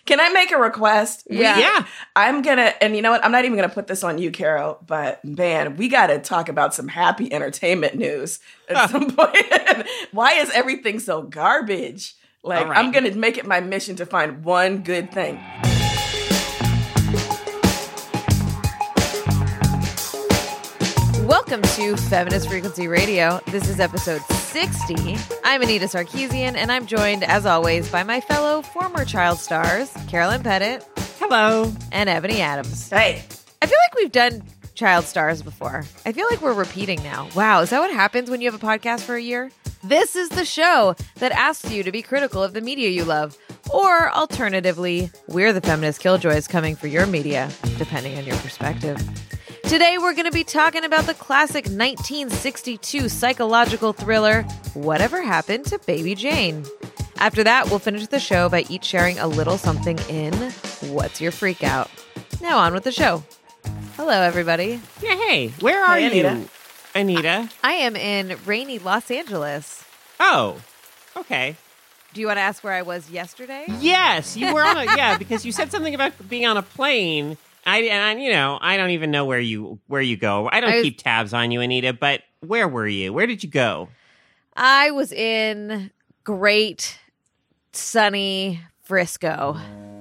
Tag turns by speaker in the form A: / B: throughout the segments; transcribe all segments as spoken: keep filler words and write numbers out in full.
A: Can I make a request?
B: Yeah.
A: We,
C: Yeah.
A: I'm going to, and you know what? I'm not even going to put this on you, Carol, but man, we got to talk about some happy entertainment news at some point. Why is everything so garbage? Like,
C: All right.
A: I'm going to make it my mission to find one good thing.
B: Welcome to Feminist Frequency Radio. This is episode sixty. I'm Anita Sarkeesian, and I'm joined, as always, by my fellow former child stars, Carolyn Pettit
C: Hello.
B: and Ebony Adams.
A: Hey,
B: I feel like we've done child stars before. I feel like we're repeating now. Wow, is that what happens when you have a podcast for a year? This is the show that asks you to be critical of the media you love. Or, alternatively, we're the feminist killjoys coming for your media, depending on your perspective. Today, we're going to be talking about the classic nineteen sixty-two psychological thriller, Whatever Happened to Baby Jane? After that, we'll finish the show by each sharing a little something in What's Your Freak Out? Now on with the show. Hello, everybody.
C: Yeah, hey, where are
A: Hey,
C: you,
A: Anita.
C: Anita?
B: I am in rainy Los Angeles.
C: Oh, okay.
B: Do you want to ask where I was yesterday?
C: Yes, you were on a, yeah, because you said something about being on a plane. I, and, you know, I don't even know where you where you go. I don't
B: I was-
C: keep tabs on you, Anita, but where were you? Where did you go?
B: I was in great, sunny Frisco.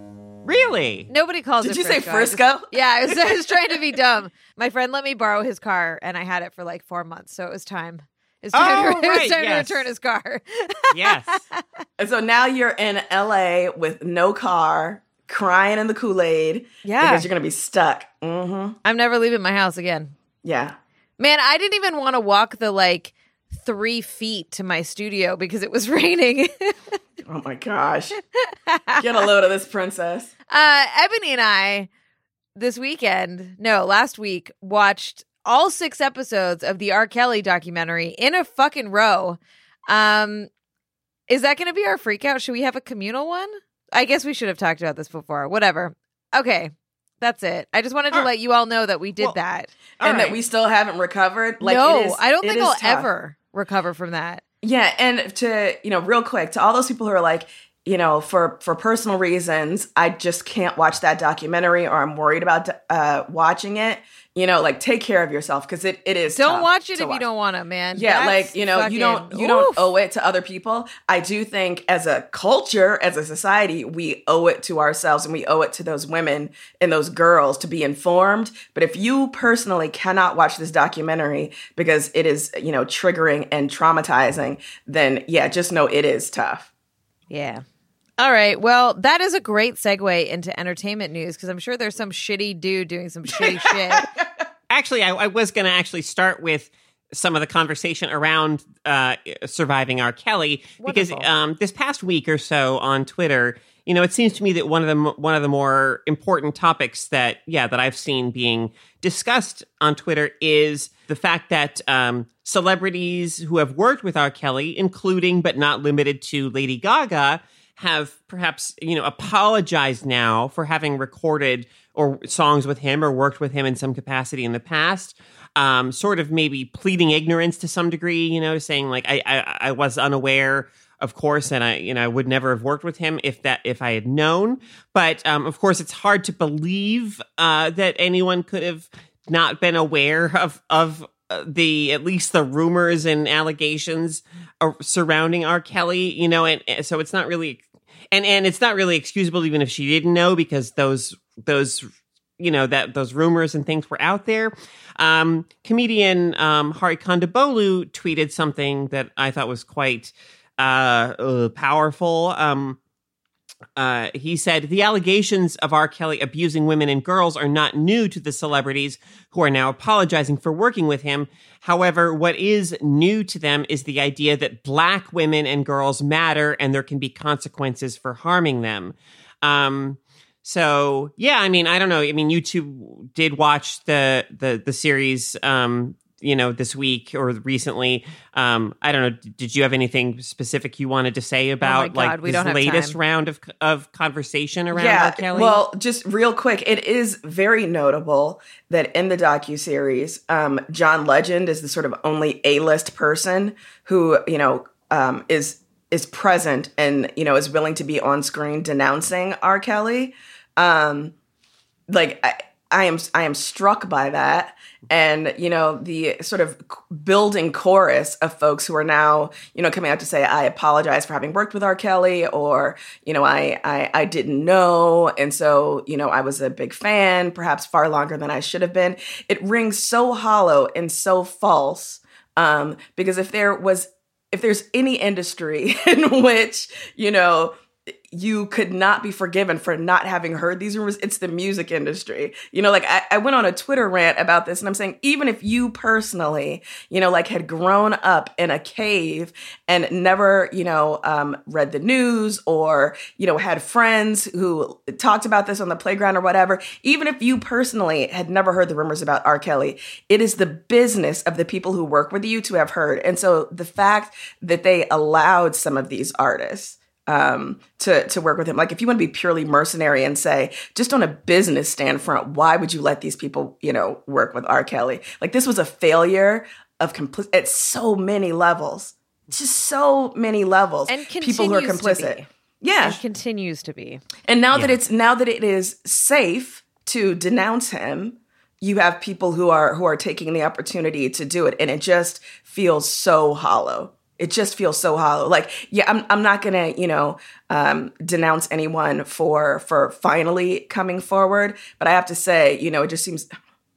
C: Really?
B: Nobody calls
A: did
B: it
A: you
B: Frisco.
A: say
B: I just-
A: Frisco?
B: yeah, I was, I was trying to be dumb. My friend let me borrow his car, and I had it for like four months, so it was time. It was time,
C: Oh,
B: to, it was
C: right,
B: time
C: yes.
B: to return his car.
C: Yes.
A: And so now you're in L A with no car, crying in the Kool-Aid.
B: Yeah.
A: Because you're going to be stuck. Mm-hmm.
B: I'm never leaving my house again.
A: Yeah.
B: Man, I didn't even want to walk the like three feet to my studio because it was raining.
A: Oh my gosh. Get a load of this, princess.
B: Uh, Ebony and I, this weekend, no, last week, watched all six episodes of the R. Kelly documentary in a fucking row. Um, is that going to be our freak out? Should we have a communal one? I guess we should have talked about this before. Whatever. Okay, that's it. I just wanted to
C: All
B: let you all know that we did
C: Well,
B: that.
C: All
A: and
C: right.
A: that we still haven't recovered. Like,
B: no,
A: it is,
B: I don't
A: it
B: think
A: is
B: I'll
A: tough.
B: ever recover from that.
A: Yeah, and to, you know, real quick, to all those people who are like, you know, for for personal reasons, I just can't watch that documentary, or I'm worried about uh, watching it. You know, like, take care of yourself, because it, it is
B: Don't
A: tough
B: watch it
A: to
B: if
A: watch.
B: you don't want to, man.
A: Yeah,
B: That's
A: like, you know, you don't
B: fucking-
A: you don't
B: oof.
A: owe it to other people. I do think as a culture, as a society, we owe it to ourselves, and we owe it to those women and those girls to be informed. But if you personally cannot watch this documentary because it is, you know, triggering and traumatizing, then yeah, just know it is tough.
B: Yeah. All right. Well, that is a great segue into entertainment news, because I'm sure there's some shitty dude doing some shitty shit.
C: Actually, I, I was going to actually start with some of the conversation around uh, surviving R. Kelly, because
B: Wonderful.
C: um, this past week or so on Twitter, you know, it seems to me that one of the m- one of the more important topics that yeah that I've seen being discussed on Twitter is the fact that um, celebrities who have worked with R. Kelly, including but not limited to Lady Gaga, have perhaps, you know, apologized now for having recorded or songs with him or worked with him in some capacity in the past, um, sort of maybe pleading ignorance to some degree, you know, saying like, I, I, I was unaware, of course, and I, you know, I would never have worked with him if that, if I had known. But um, of course, it's hard to believe uh, that anyone could have not been aware of, of, Uh, the at least the rumors and allegations uh, surrounding R. Kelly, you know, and, and so it's not really, and and it's not really excusable even if she didn't know, because those those you know that those rumors and things were out there. Um, comedian um, Hari Kondabolu tweeted something that I thought was quite uh, uh, powerful. Um, Uh, he said, the allegations of R. Kelly abusing women and girls are not new to the celebrities who are now apologizing for working with him. However, what is new to them is the idea that black women and girls matter and there can be consequences for harming them. Um, so, yeah, I mean, I don't know. I mean, you two did watch the, the, the series, um, you know, this week or recently. Um, I don't know. Did you have anything specific you wanted to say about
B: God,
C: like
B: we
C: this
B: don't have
C: latest
B: time.
C: round of of conversation around
A: Yeah,
C: R. Kelly?
A: well, just real quick, it is very notable that in the docuseries, um, John Legend is the sort of only A-list person who, you know, um, is is present and, you know, is willing to be on screen denouncing R. Kelly. Um, like I, I am, I am struck by that. And, you know, the sort of building chorus of folks who are now, you know, coming out to say, I apologize for having worked with R. Kelly, or, you know, I, I, I didn't know. And so, you know, I was a big fan, perhaps far longer than I should have been. It rings so hollow and so false. Um, because if there was, if there's any industry in which, you know, you could not be forgiven for not having heard these rumors, it's the music industry. You know, like I, I went on a Twitter rant about this, and I'm saying, even if you personally, you know, like had grown up in a cave and never, you know, um, read the news, or, you know, had friends who talked about this on the playground or whatever, even if you personally had never heard the rumors about R. Kelly, it is the business of the people who work with you to have heard. And so the fact that they allowed some of these artists um, to, to work with him. Like, if you want to be purely mercenary and say, just on a business standpoint, why would you let these people, you know, work with R. Kelly? Like, this was a failure of complicit at so many levels, just so many levels.
B: And
A: people who are complicit. Yeah.
B: And continues to be.
A: And now
C: Yeah.
A: that it's, now that it is safe to denounce him, you have people who are, who are taking the opportunity to do it. And it just feels so hollow. It just feels so hollow. Like, yeah, I'm I'm not gonna, you know, um, denounce anyone for for finally coming forward, but I have to say, you know, it just seems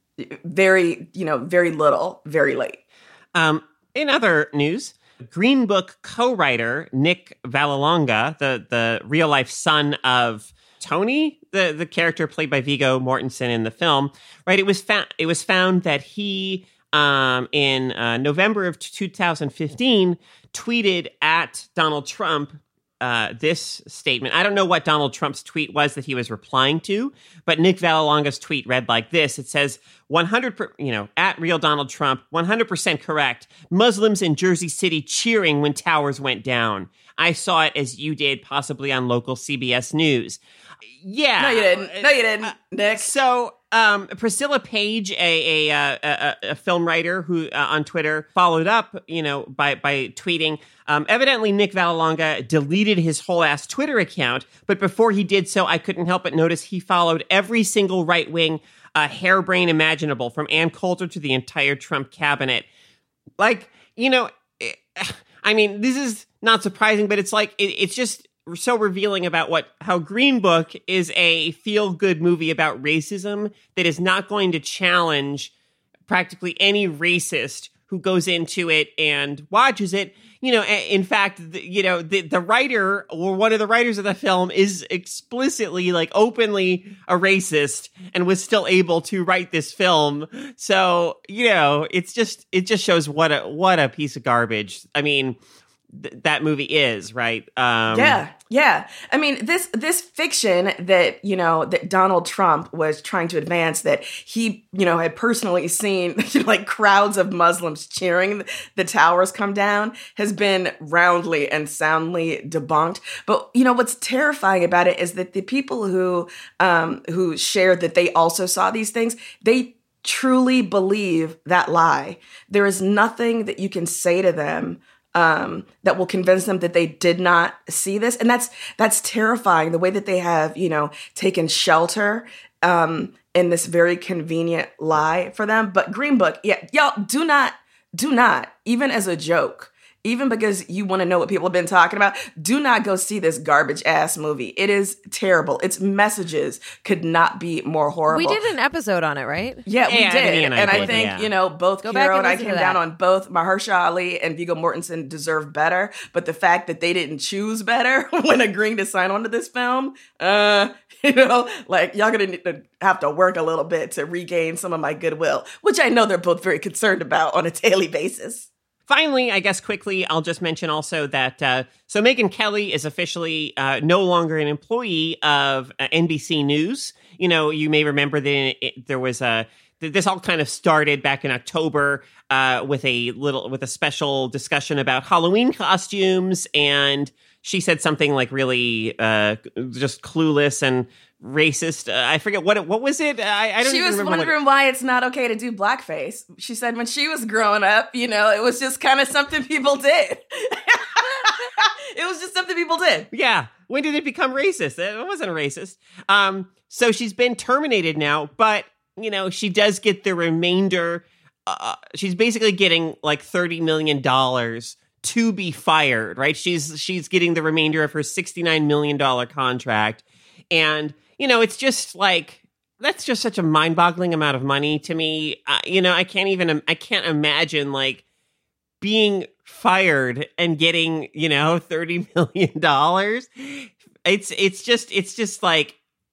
A: very, you know, very little, very late.
C: Um, in other news, Green Book co-writer Nick Vallelonga, the the real life son of Tony, the the character played by Viggo Mortensen in the film, right? It was found it was found that he. Um, in uh, November of two thousand fifteen, tweeted at Donald Trump uh, this statement. I don't know what Donald Trump's tweet was that he was replying to, but Nick Vallelonga's tweet read like this. It says, one hundred per, you know, at real Donald Trump, one hundred percent correct. Muslims in Jersey City cheering when towers went down. I saw it as you did, possibly on local C B S News. Yeah.
A: No, you didn't. No, you didn't, uh, Nick.
C: So, um, Priscilla Page, a a, a, a film writer who uh, on Twitter followed up, you know, by by tweeting. Um, evidently, Nick Vallelonga deleted his whole ass Twitter account, but before he did so, I couldn't help but notice he followed every single right wing uh, harebrain imaginable, from Ann Coulter to the entire Trump cabinet. Like, you know, I mean, this is not surprising, but it's like it, it's just. So revealing about what how Green Book is a feel-good movie about racism that is not going to challenge practically any racist who goes into it and watches it. You know, in fact, the, you know, the, the writer or one of the writers of the film is explicitly, like, openly a racist and was still able to write this film. So, you know, it's just it just shows what a what a piece of garbage. I mean, th- that movie is, right? Um,
A: yeah. Yeah. I mean, this this fiction that, you know, that Donald Trump was trying to advance, that he, you know, had personally seen, you know, like crowds of Muslims cheering the towers come down, has been roundly and soundly debunked. But, you know, what's terrifying about it is that the people who um, who shared that they also saw these things, they truly believe that lie. There is nothing that you can say to them Um, that will convince them that they did not see this. And that's that's terrifying, the way that they have, you know, taken shelter um, in this very convenient lie for them. But Green Book, yeah, y'all do not, do not, even as a joke, even because you want to know what people have been talking about, do not go see this garbage ass movie. It is terrible. Its messages could not be more horrible.
B: We did an episode on it, right?
A: Yeah, we
C: Yeah,
A: did.
C: and
A: And,
C: I
A: I
C: did,
A: think,
C: yeah.
A: you know, both
B: Go back
A: Kiro
B: and
A: and I
B: listen
A: came
B: to
A: down
B: that.
A: on both Mahershala Ali and Viggo Mortensen deserve better. But the fact that they didn't choose better when agreeing to sign on to this film, uh, you know, like, y'all gonna need to have to work a little bit to regain some of my goodwill, which I know they're both very concerned about on a daily basis.
C: Finally, I guess quickly, I'll just mention also that, uh, so Megyn Kelly is officially uh, no longer an employee of uh, N B C News. You know, you may remember that it, there was a, this all kind of started back in October uh, with a little, with a special discussion about Halloween costumes. And she said something like really uh, just clueless and racist. Uh, I forget what it, what was it? I, I don't
A: She
C: even
A: was
C: remember.
A: wondering
C: what
A: why it's not okay to do blackface. She said when she was growing up, you know, it was just kind of something people did. It was just something people did.
C: Yeah. When did it become racist? It wasn't racist. Um, so she's been terminated now, but, you know, she does get the remainder. Uh, she's basically getting like thirty million dollars to be fired, right? She's she's getting the remainder of her sixty-nine million dollars contract. And, you know, it's just like, that's just such a mind-boggling amount of money to me. Uh, you know, I can't even, I can't imagine like being fired and getting, you know, thirty million dollars. It's, it's just, it's just like,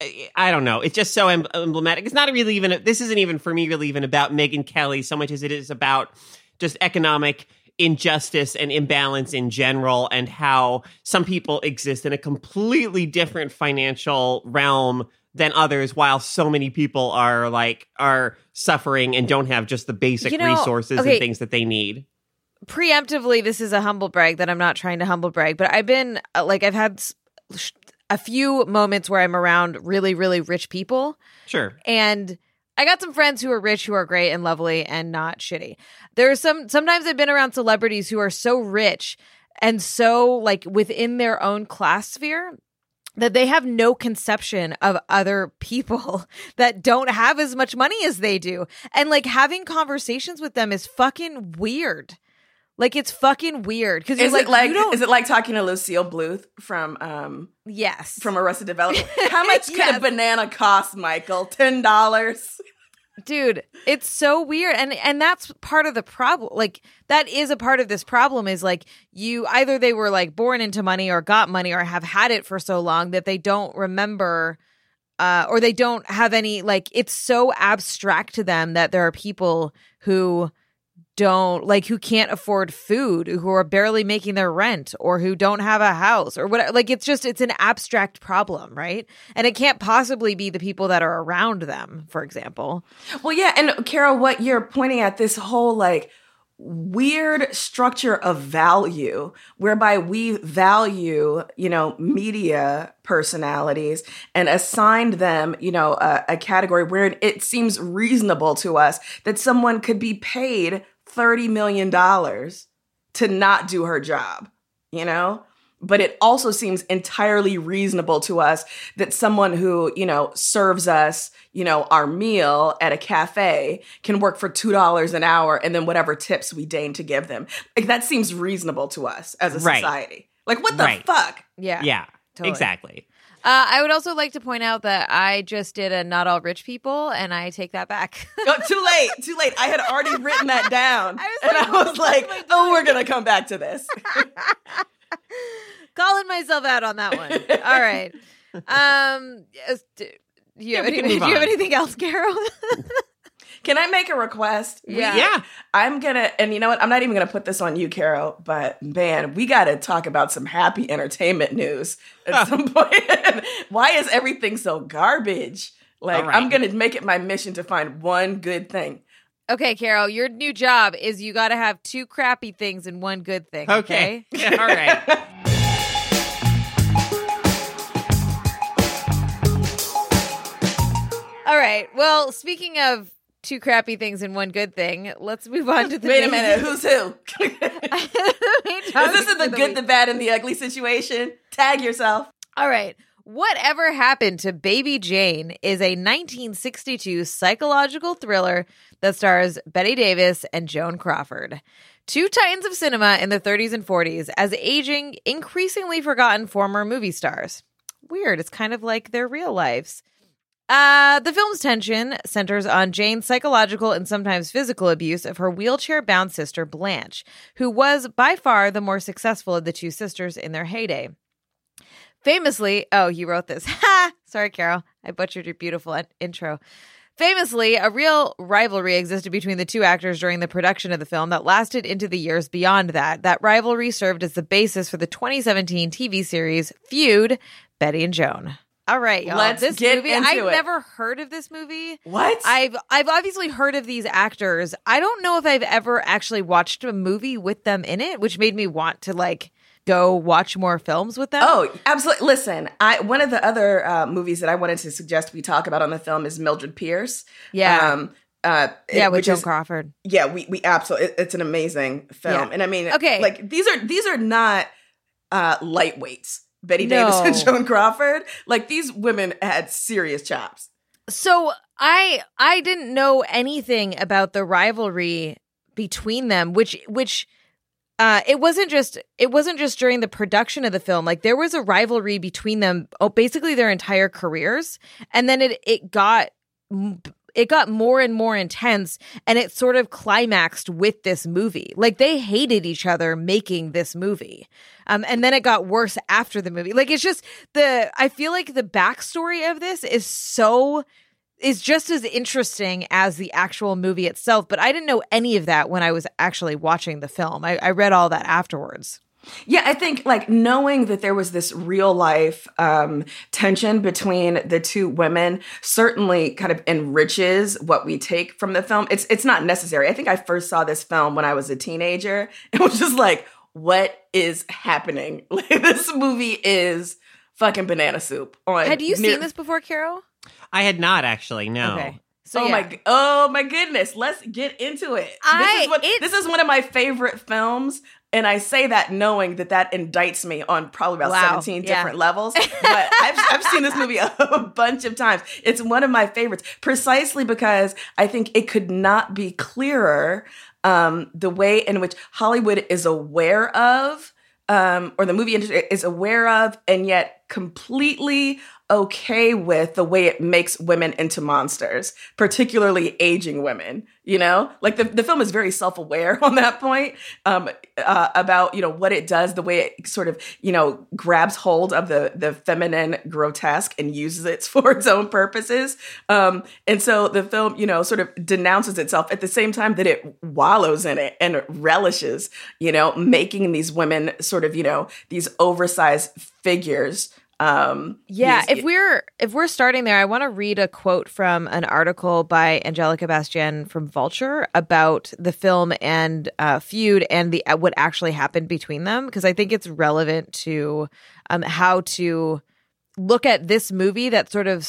C: I don't know. It's just so em- emblematic. It's not really even, this isn't even for me really even about Megyn Kelly so much as it is about just economic injustice and imbalance in general, and how some people exist in a completely different financial realm than others, while so many people are like, are suffering and don't have just the basic
B: You know,
C: resources
B: okay.
C: and things that they need.
B: Preemptively, this is a humble brag that I'm not trying to humble brag, but I've been uh, like, I've had s- a few moments where I'm around really, really rich people.
C: Sure.
B: And I got some friends who are rich, who are great and lovely and not shitty. There are some, sometimes I've been around celebrities who are so rich and so like within their own class sphere that they have no conception of other people that don't have as much money as they do. And like having conversations with them is fucking weird. Like it's fucking weird. Because
A: Is
B: like,
A: it like
B: you don't...
A: is it like talking to Lucille Bluth from um
B: yes
A: from Arrested Development? How much could
B: Yes.
A: a banana cost, Michael? Ten dollars.
B: Dude, it's so weird. And and that's part of the problem. Like, that is a part of this problem is like you either they were like born into money or got money or have had it for so long that they don't remember uh, or they don't have any, like, it's so abstract to them that there are people who don't like who can't afford food, who are barely making their rent, or who don't have a house or whatever. Like, it's just it's an abstract problem, right? And it can't possibly be the people that are around them, for example.
A: Well, yeah, and Carol, what you're pointing at, this whole like weird structure of value whereby we value, you know, media personalities and assigned them, you know, a, a category where it seems reasonable to us that someone could be paid thirty million dollars to not do her job, you know? But it also seems entirely reasonable to us that someone who, you know, serves us, you know, our meal at a cafe can work for two dollars an hour and then whatever tips we deign to give them. Like, that seems reasonable to us as a
C: Right.
A: society. Like, what the
C: Right.
A: fuck?
B: Yeah.
C: Yeah,
B: Totally.
C: exactly.
B: Uh, I would also like to point out that I just did a Not All Rich People, and I take that back.
A: Oh, too late, too late. I had already written that down.
B: I was
A: and
B: like,
A: I was
B: what
A: like,
B: am I
A: oh, we're going to come back to this.
B: Calling myself out on that one. All right. Um, yes, do you,
C: Yeah,
B: have,
C: we
B: any,
C: can
B: do
C: move
B: you have
C: on.
B: anything else, Carol?
A: Can I make a request? We-
B: Yeah.
C: Yeah.
A: I'm gonna, and you know what? I'm not even gonna put this on you, Carol, but man, we gotta talk about some happy entertainment news at some point. Why is everything so garbage? Like,
C: All right.
A: I'm gonna make it my mission to find one good thing.
B: Okay, Carol, your new job is you got to have two crappy things and one good thing. Okay.
C: Okay. Yeah, all right.
B: All right. Well, speaking of two crappy things and one good thing, let's move on to the
A: Wait a
B: main-
A: minute, who's who?
B: the main
A: Is
B: topic
A: this in the
B: for
A: good,
B: week.
A: the bad, and the ugly situation? Tag yourself.
B: All right. Whatever Happened to Baby Jane is a nineteen sixty-two psychological thriller that stars Bette Davis and Joan Crawford, two titans of cinema in the thirties and forties, as aging, increasingly forgotten former movie stars. Weird. It's kind of like their real lives. Uh, the film's tension centers on Jane's psychological and sometimes physical abuse of her wheelchair-bound sister Blanche, who was by far the more successful of the two sisters in their heyday. Famously, oh, you wrote this. Ha! Sorry, Carol. I butchered your beautiful in- intro. Famously, a real rivalry existed between the two actors during the production of the film that lasted into the years beyond that. That rivalry served as the basis for the twenty seventeen T V series Feud, Betty and Joan. All right, y'all.
A: Let's
B: this
A: get
B: movie,
A: into
B: I've
A: it.
B: never heard of this movie.
A: What?
B: I've I've obviously heard of these actors. I don't know if I've ever actually watched a movie with them in it, which made me want to like go watch more films with them.
A: Oh, absolutely. Listen, I one of the other uh, movies that I wanted to suggest we talk about on the film is Mildred Pierce.
B: Yeah.
A: Um, uh,
B: yeah,
A: it-
B: with
A: which
B: Joan
A: is-
B: Crawford.
A: Yeah, we we absolutely. It, it's an amazing film,
B: Yeah.
A: and I mean,
B: Okay.
A: like these are these are not uh, lightweights. Betty
B: No.
A: Davis and Joan Crawford. Like, these women had serious chops.
B: So I I didn't know anything about the rivalry between them, which which uh, it wasn't just it wasn't just during the production of the film. Like, there was a rivalry between them, oh, basically their entire careers, and then it it got it got more and more intense, and it sort of climaxed with this movie. Like, they hated each other making this movie. Um, and then it got worse after the movie. Like, it's just the, I feel like the backstory of this is so, is just as interesting as the actual movie itself. But I didn't know any of that when I was actually watching the film. I, I read all that afterwards.
A: Yeah, I think like knowing that there was this real life um, tension between the two women certainly kind of enriches what we take from the film. It's it's not necessary. I think I first saw this film when I was a teenager. It was just like, what is happening? Like, this movie is fucking banana soup. On
B: Had you
A: near-
B: seen this before, Carol?
C: I had not actually, no.
B: Okay. So,
A: oh
B: yeah.
A: my! Oh my goodness! Let's get into it.
B: I-
A: this is what,
B: it-
A: this is one of my favorite films, and I say that knowing that that indicts me on probably about
B: Wow.
A: seventeen
B: Yeah.
A: different levels. But I've I've seen this movie a, a bunch of times. It's one of my favorites, precisely because I think it could not be clearer um, the way in which Hollywood is aware of, um, or the movie industry is aware of, and yet completely okay with the way it makes women into monsters, particularly aging women, you know? Like, the, the film is very self-aware on that point, um, uh, about, you know, what it does, the way it sort of, you know, grabs hold of the, the feminine grotesque and uses it for its own purposes. Um, and so the film, you know, sort of denounces itself at the same time that it wallows in it and relishes, you know, making these women sort of, you know, these oversized figures. Um,
B: Yeah,
A: these-
B: if we're if we're starting there, I want to read a quote from an article by Angelica Bastien from Vulture about the film and uh, feud and the uh, what actually happened between them, because I think it's relevant to um, how to look at this movie that sort of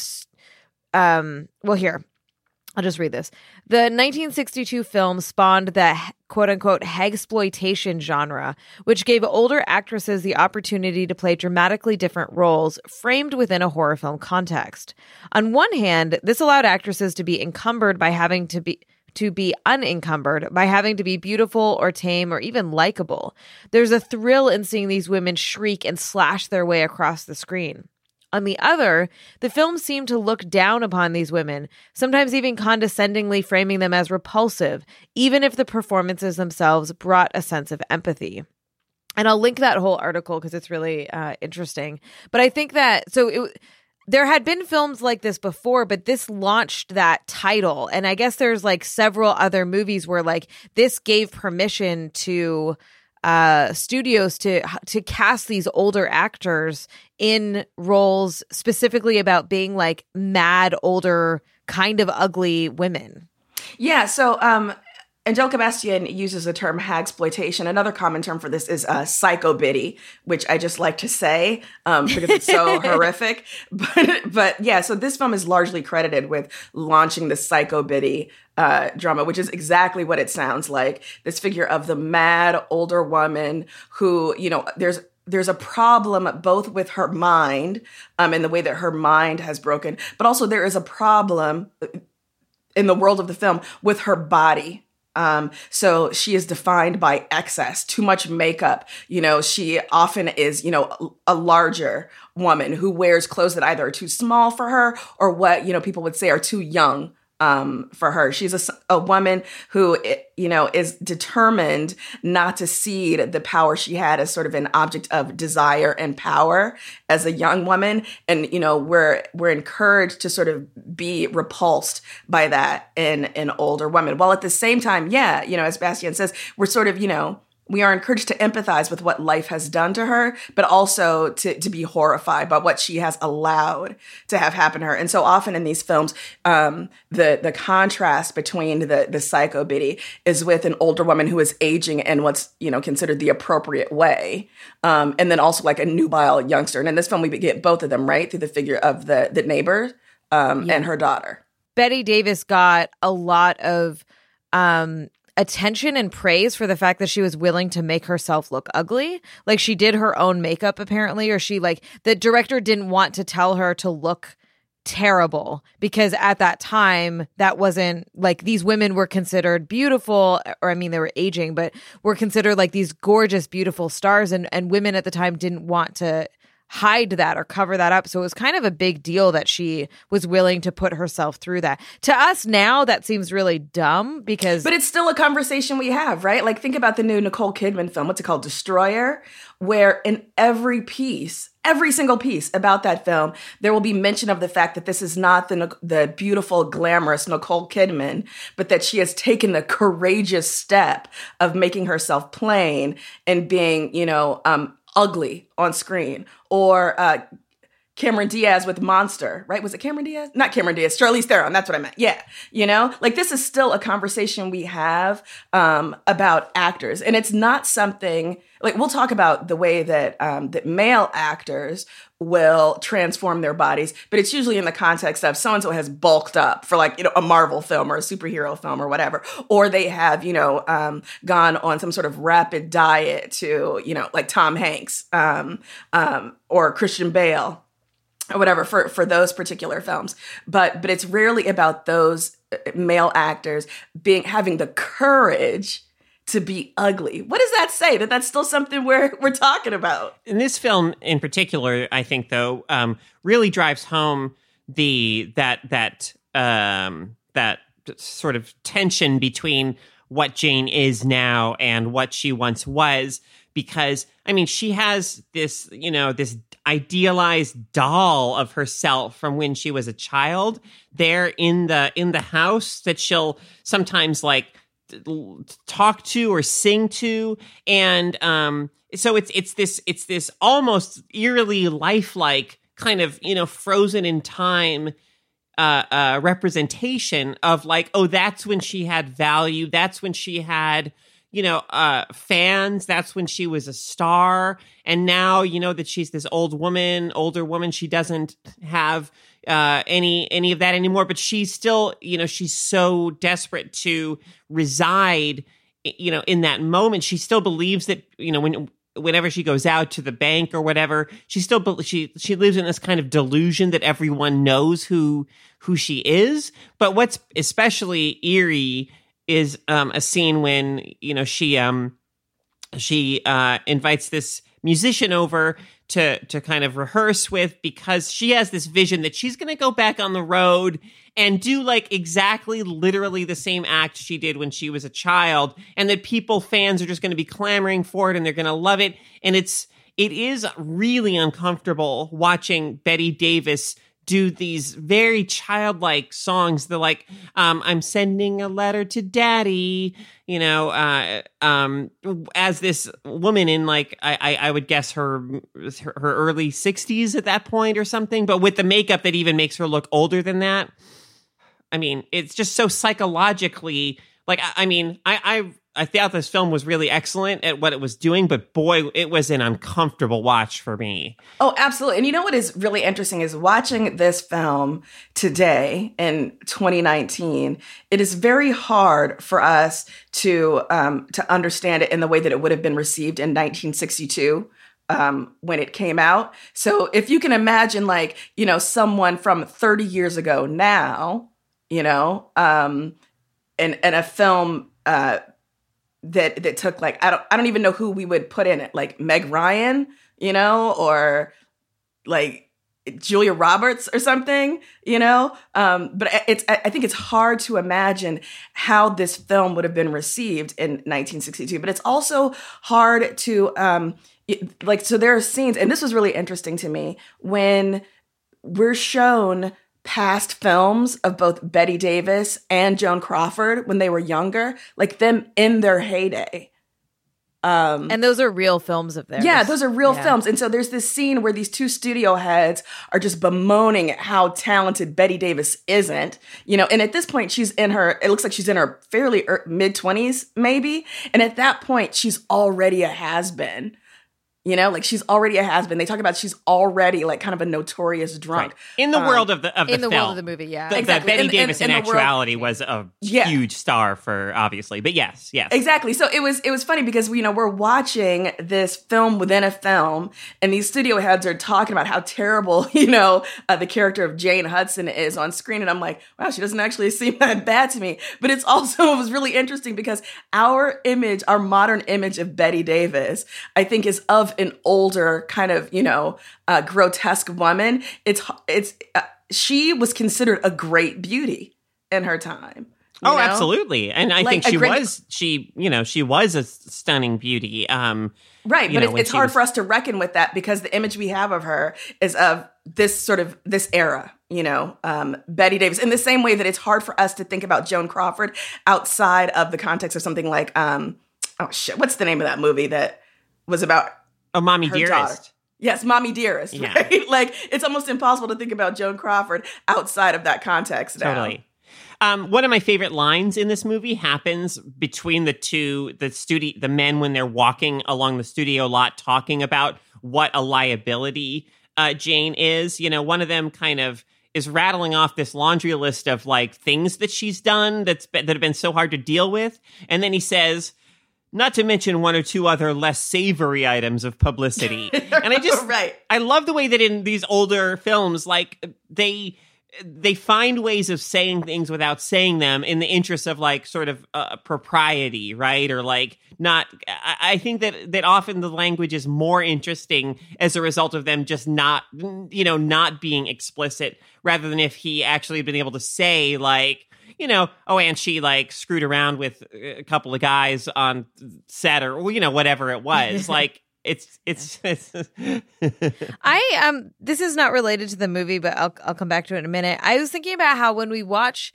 B: um, well here. I'll just read this. The nineteen sixty-two film spawned the quote-unquote hagsploitation genre, which gave older actresses the opportunity to play dramatically different roles framed within a horror film context. On one hand, this allowed actresses to be encumbered by having to be to be unencumbered by having to be beautiful or tame or even likable. There's a thrill in seeing these women shriek and slash their way across the screen. On the other, the film seemed to look down upon these women, sometimes even condescendingly framing them as repulsive, even if the performances themselves brought a sense of empathy. And I'll link that whole article because it's really uh, interesting. But I think that, so it, there had been films like this before, but this launched that title. And I guess there's like several other movies where like this gave permission to uh, studios to to cast these older actors in roles specifically about being like mad, older, kind of ugly women.
A: Yeah, so um, Angelica Bastien uses the term hagsploitation. Another common term for this is uh, psychobiddy, which I just like to say um, because it's so horrific. But but yeah, so this film is largely credited with launching the psychobiddy uh, drama, which is exactly what it sounds like. This figure of the mad older woman who, you know, there's there's a problem both with her mind um, and the way that her mind has broken, but also there is a problem in the world of the film with her body. Um, so she is defined by excess, too much makeup. You know, she often is, you know, a larger woman who wears clothes that either are too small for her or what, you know, people would say are too young um, for her. She's a, a woman who, you know, is determined not to cede the power she had as sort of an object of desire and power as a young woman. And, you know, we're, we're encouraged to sort of be repulsed by that in an older woman. While at the same time, yeah, you know, as Bastien says, we're sort of, you know, we are encouraged to empathize with what life has done to her, but also to, to be horrified by what she has allowed to have happen to her. And so often in these films, um, the the contrast between the the psychobiddy is with an older woman who is aging in what's, you know, considered the appropriate way, um, and then also like a nubile youngster. And in this film, we get both of them, right, through the figure of the the neighbor um,
B: yeah.
A: and her daughter.
B: Betty Davis got a lot of um, attention and praise for the fact that she was willing to make herself look ugly. Like she did her own makeup apparently, or she like the director didn't want to tell her to look terrible because at that time that wasn't like these women were considered beautiful, or I mean they were aging, but were considered like these gorgeous, beautiful stars, and, and women at the time didn't want to hide that or cover that up. So it was kind of a big deal that she was willing to put herself through that. To us now, that seems really dumb because...
A: But it's still a conversation we have, right? Like think about the new Nicole Kidman film, what's it called? Destroyer, where in every piece, every single piece about that film, there will be mention of the fact that this is not the the beautiful, glamorous Nicole Kidman, but that she has taken the courageous step of making herself plain and being, you know, um, ugly on screen. Or uh, Cameron Diaz with Monster, right? Was it Cameron Diaz? Not Cameron Diaz, Charlize Theron. That's what I meant. Yeah. You know, like this is still a conversation we have um, about actors. And it's not something, like we'll talk about the way that um, that male actors will transform their bodies, but it's usually in the context of so-and-so has bulked up for like, you know, a Marvel film or a superhero film or whatever. Or they have, you know, um, gone on some sort of rapid diet to, you know, like Tom Hanks um, um, or Christian Bale or whatever for, for those particular films. But but it's rarely about those male actors being having the courage to be ugly. What does that say? That that's still something we're we're talking about.
C: In this film in particular, I think though, um, really drives home the that that um, that sort of tension between what Jane is now and what she once was. Because I mean, she has this, you know, this idealized doll of herself from when she was a child there in the in the house that she'll sometimes like talk to or sing to, and um so it's it's this it's this almost eerily lifelike kind of, you know, frozen in time uh uh representation of like, oh, that's when she had value, that's when she had, you know, uh fans, that's when she was a star. And now, you know, that she's this old woman older woman, she doesn't have Uh, any any of that anymore, but she's still, you know, she's so desperate to reside, you know, in that moment. She still believes that, you know, when whenever she goes out to the bank or whatever, she still she she lives in this kind of delusion that everyone knows who who she is. But what's especially eerie is um, a scene when, you know, she um she uh, invites this musician over to to kind of rehearse with, because she has this vision that she's going to go back on the road and do like exactly literally the same act she did when she was a child, and that people, fans, are just going to be clamoring for it and they're going to love it. And it's it is really uncomfortable watching Bette Davis do these very childlike songs. They're like, um, I'm sending a letter to daddy, you know, uh, um, as this woman in like, I, I, I would guess her, her early sixties at that point or something, but with the makeup that even makes her look older than that. I mean, it's just so psychologically, like, I, I mean, I, I, I thought this film was really excellent at what it was doing, but boy, it was an uncomfortable watch for me.
A: Oh, absolutely. And you know what is really interesting is watching this film today in twenty nineteen, it is very hard for us to um, to understand it in the way that it would have been received in nineteen sixty-two. Um, when it came out. So if you can imagine, like, you know, someone from thirty years ago now, you know, um, and, and a film uh, that that took like, I don't I don't even know who we would put in it, like Meg Ryan, you know, or like Julia Roberts or something, you know. Um, but it's I think it's hard to imagine how this film would have been received in nineteen sixty-two. But it's also hard to um, it, like, so there are scenes, and this was really interesting to me, when we're shown past films of both Bette Davis and Joan Crawford when they were younger, like them in their heyday.
B: Um, and those are real films of theirs.
A: Yeah, those are real
B: yeah.
A: films. And so there's this scene where these two studio heads are just bemoaning how talented Bette Davis isn't, you know, and at this point she's in her, it looks like she's in her fairly er, mid twenties maybe. And at that point she's already a has-been, You know, like she's already a has-been. They talk about she's already like kind of a notorious drunk.
C: Right. In the
A: um,
C: world of the of the
B: in the
C: film.
B: world of the movie, yeah.
C: The,
A: Exactly.
C: Betty
A: In-
C: Davis
A: in-
C: in,
A: in the world-
C: actuality was a
A: Yeah.
C: huge star for obviously. But yes, yes.
A: Exactly. So it was it was funny because you know we're watching this film within a film, and these studio heads are talking about how terrible you know uh, the character of Jane Hudson is on screen, and I'm like, wow, she doesn't actually seem that bad to me. But it's also it was really interesting because our image, our modern image of Betty Davis, I think is of an older kind of you know uh, grotesque woman. It's it's uh, she was considered a great beauty in her time. You
C: Oh,
A: know?
C: absolutely. And I
A: Like
C: think
A: a
C: she
A: great-
C: was, she, you know, she was a stunning beauty. Um,
A: Right,
C: you
A: but
C: know,
A: it's,
C: when
A: it's
C: she
A: hard
C: was-
A: for us to reckon with that because the image we have of her is of this sort of this era, you know, um, Betty Davis. In the same way that it's hard for us to think about Joan Crawford outside of the context of something like, um, oh shit, what's the name of that movie that was about
C: Oh, Mommy
A: her
C: Dearest.
A: daughter? Yes, Mommy Dearest.
C: Yeah.
A: Right? Like it's almost impossible to think about Joan Crawford outside of that context. Now.
C: Totally. Um, one of my favorite lines in this movie happens between the two, the studio, the men when they're walking along the studio lot talking about what a liability uh, Jane is. You know, one of them kind of is rattling off this laundry list of like things that she's done that's been, that have been so hard to deal with, and then he says, not to mention one or two other less savory items of publicity. And I just,
A: Right.
C: I love the way that in these older films, like they, they find ways of saying things without saying them in the interest of like sort of uh, propriety, right? Or like not, I, I think that, that often the language is more interesting as a result of them just not, you know, not being explicit rather than if he actually had been able to say like, you know, oh, and she like screwed around with a couple of guys on set or, you know, whatever it was. Like, it's, it's, it's
B: I um this is not related to the movie, but I'll I'll come back to it in a minute. I was thinking about how when we watch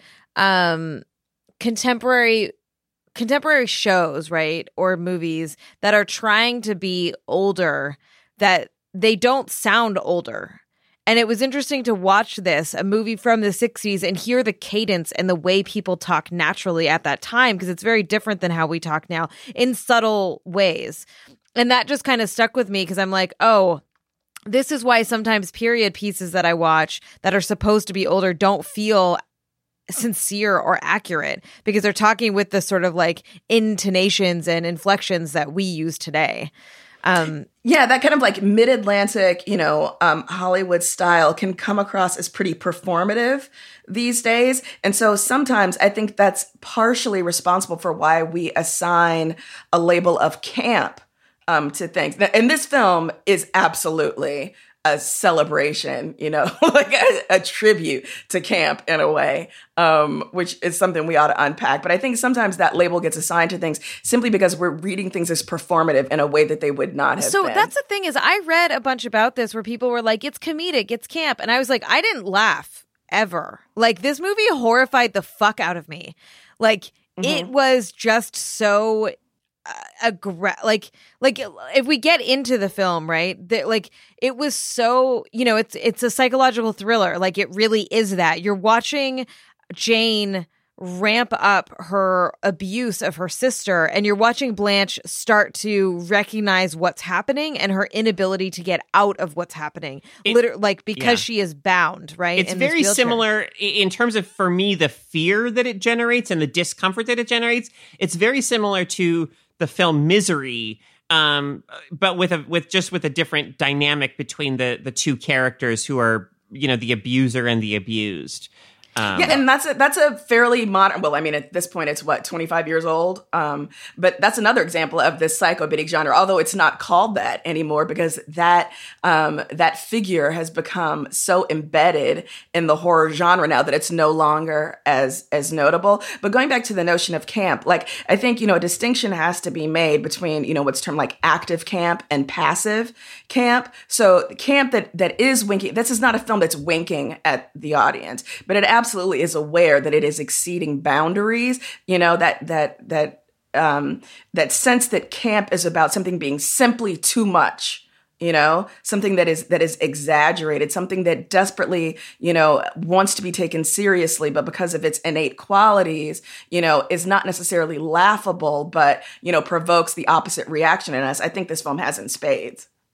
B: um contemporary contemporary shows, right, or movies that are trying to be older, that they don't sound older. And it was interesting to watch this, a movie from the sixties, and hear the cadence and the way people talk naturally at that time, because it's very different than how we talk now in subtle ways. And that just kind of stuck with me because I'm like, oh, this is why sometimes period pieces that I watch that are supposed to be older don't feel sincere or accurate because they're talking with the sort of like intonations and inflections that we use today. Um,
A: Yeah, that kind of like mid-Atlantic, you know, um, Hollywood style can come across as pretty performative these days. And so sometimes I think that's partially responsible for why we assign a label of camp um, to things. And this film is absolutely a celebration, you know, like a, a tribute to camp in a way, um, which is something we ought to unpack. But I think sometimes that label gets assigned to things simply because we're reading things as performative in a way that they would not have
B: so
A: been.
B: that's the thing is I read a bunch about this where people were like, it's comedic, it's camp. And I was like, I didn't laugh ever. Like this movie horrified the fuck out of me. Like mm-hmm. It was just so Uh, aggra- like like if we get into the film, right, that like it was so, you know, it's it's a psychological thriller. Like it really is that you're watching Jane ramp up her abuse of her sister, and you're watching Blanche start to recognize what's happening and her inability to get out of what's happening.
C: It,
B: Literally, like because
C: yeah.
B: she is bound, right?
C: It's
B: in this
C: very
B: wheelchair.
C: similar in terms of, for me, the fear that it generates and the discomfort that it generates. It's very similar to the film Misery, um, but with a with just with a different dynamic between the the two characters who are, you know, the abuser and the abused. Um,
A: yeah, and that's a, that's a fairly modern, well, I mean, at this point, it's what, twenty-five years old? Um, but that's another example of this psychobiddic genre, although it's not called that anymore because that um, that figure has become so embedded in the horror genre now that it's no longer as as notable. But going back to the notion of camp, like, I think, you know, a distinction has to be made between, you know, what's termed like active camp and passive camp. So camp that that is winking, this is not a film that's winking at the audience, but it absolutely is aware that it is exceeding boundaries, you know, that that that um, that sense that camp is about something being simply too much, you know, something that is that is exaggerated, something that desperately, you know, wants to be taken seriously, but because of its innate qualities, you know, is not necessarily laughable, but, you know, provokes the opposite reaction in us. I think this film has in spades.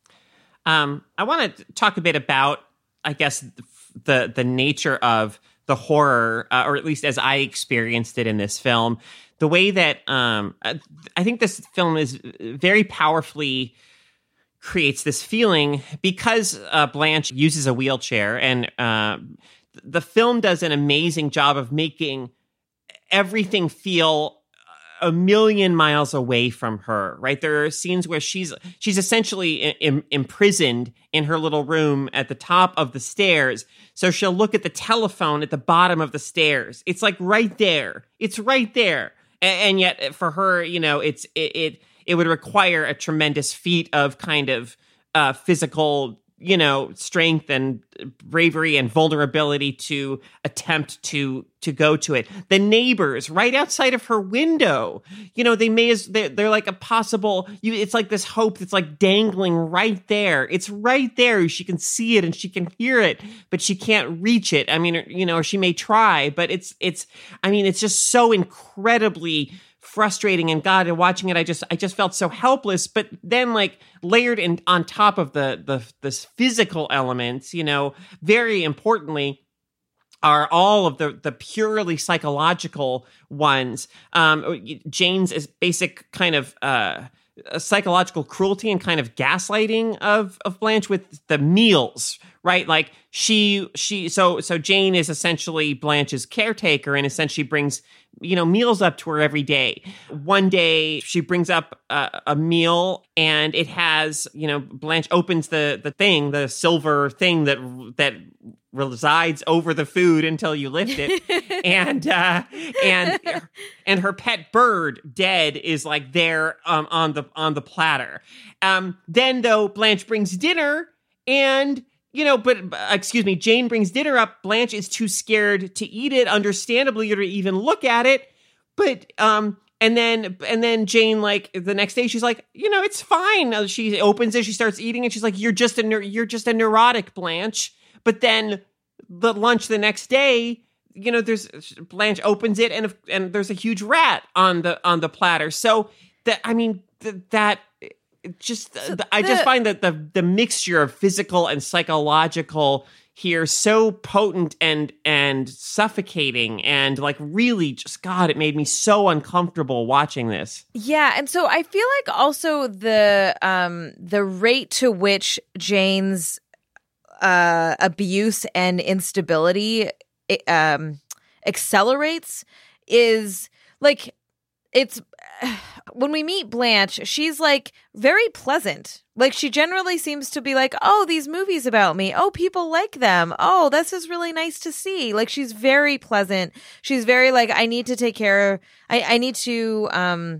C: Um, I want to talk a bit about, I guess, the the nature of the horror, uh, or at least as I experienced it in this film. The way that um, I think this film is very powerfully creates this feeling because uh, Blanche uses a wheelchair, and uh, the film does an amazing job of making everything feel a million miles away from her, right? There are scenes where she's she's essentially im- imprisoned in her little room at the top of the stairs. So she'll look at the telephone at the bottom of the stairs. It's like right there. It's right there. And, and yet for her, you know, it's it, it it would require a tremendous feat of kind of uh, physical, you know, strength and bravery and vulnerability to attempt to to go to it. The neighbors right outside of her window, you know, they may as they're, they're like a possible. You, it's like this hope that's like dangling right there. It's right there. She can see it and she can hear it, but she can't reach it. I mean, you know, she may try, but it's it's. I mean, it's just so incredibly frustrating, and God, and watching it, I just I just felt so helpless. But then, like, layered in on top of the the this physical elements, you know, very importantly, are all of the the purely psychological ones. Um, Jane's is basic kind of uh, psychological cruelty and kind of gaslighting of of Blanche with the meals, right? Like she she so so Jane is essentially Blanche's caretaker, and essentially brings, you know, meals up to her every day. One day she brings up a, a meal, and it has, you know, Blanche opens the the thing, the silver thing that that resides over the food until you lift it, and uh, and and her pet bird, dead, is like there um, on the on the platter. Um, then though, Blanche brings dinner, and you know, but uh, excuse me, Jane brings dinner up. Blanche is too scared to eat it, understandably, or to even look at it. But um, and then and then Jane, like the next day, she's like, you know, it's fine. She opens it, she starts eating it. She's like, you're just a neur- you're just a neurotic, Blanche. But then the lunch the next day, you know, there's Blanche opens it, and and there's a huge rat on the on the platter. So that I mean th- that. Just, so the, I just find that the the mixture of physical and psychological here so potent and and suffocating, and like really just, God, it made me so uncomfortable watching this.
B: Yeah, and so I feel like also the um the rate to which Jane's uh abuse and instability um accelerates is like it's. When we meet Blanche, she's like very pleasant. Like she generally seems to be like, oh, these movies about me. Oh, people like them. Oh, this is really nice to see. Like she's very pleasant. She's very like, I need to take care. I, I need to, um,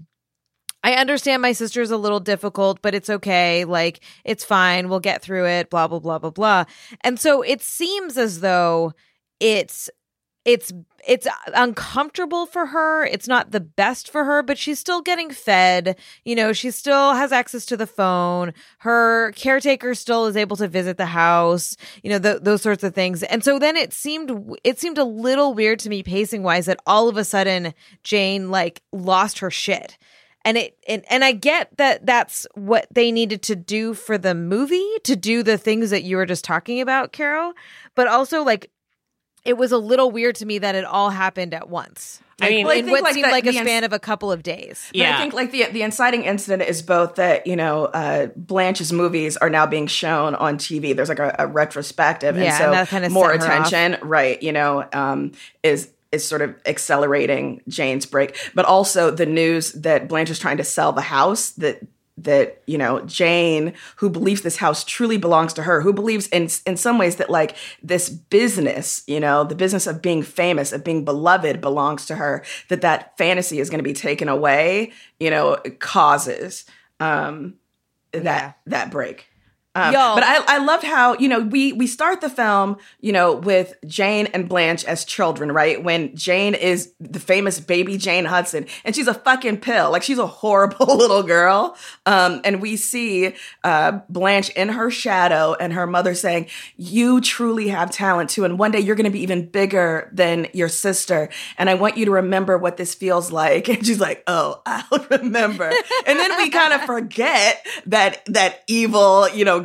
B: I understand my sister's a little difficult, but it's okay. Like it's fine. We'll get through it, blah, blah, blah, blah, blah. And so it seems as though it's, It's it's uncomfortable for her. It's not the best for her, but she's still getting fed. You know, she still has access to the phone. Her caretaker still is able to visit the house, you know, th- those sorts of things. And so then it seemed it seemed a little weird to me pacing wise that all of a sudden Jane like lost her shit. And it and, and I get that that's what they needed to do for the movie, to do the things that you were just talking about, Caro, but also like it was a little weird to me that it all happened at once. Like,
C: I mean,
B: well, I in what
A: like
B: seemed
A: the,
B: like a
A: the
B: span ins- of a couple of days.
A: But
C: yeah.
A: I think like the the inciting incident is both that, you know, uh, Blanche's movies are now being shown on T V. There's like a, a retrospective,
B: Yeah,
A: and so
B: and that kinda
A: more
B: set her off.
A: attention, right? You know, um, is is sort of accelerating Jane's break, but also the news that Blanche is trying to sell the house that. that, you know, Jane, who believes this house truly belongs to her, who believes in in some ways that like this business, you know, the business of being famous, of being beloved belongs to her, that that fantasy is going to be taken away, you know, causes um, that,
B: Yeah.
A: that break. Um,
B: Yo.
A: but I, I loved how, you know, we we start the film, you know, with Jane and Blanche as children, right? When Jane is the famous baby Jane Hudson, and she's a fucking pill. Like, she's a horrible little girl. Um, and we see uh, Blanche in her shadow and her mother saying, you truly have talent too. And one day you're going to be even bigger than your sister. And I want you to remember what this feels like. And she's like, oh, I'll remember. And then we kind of forget that that evil, you know,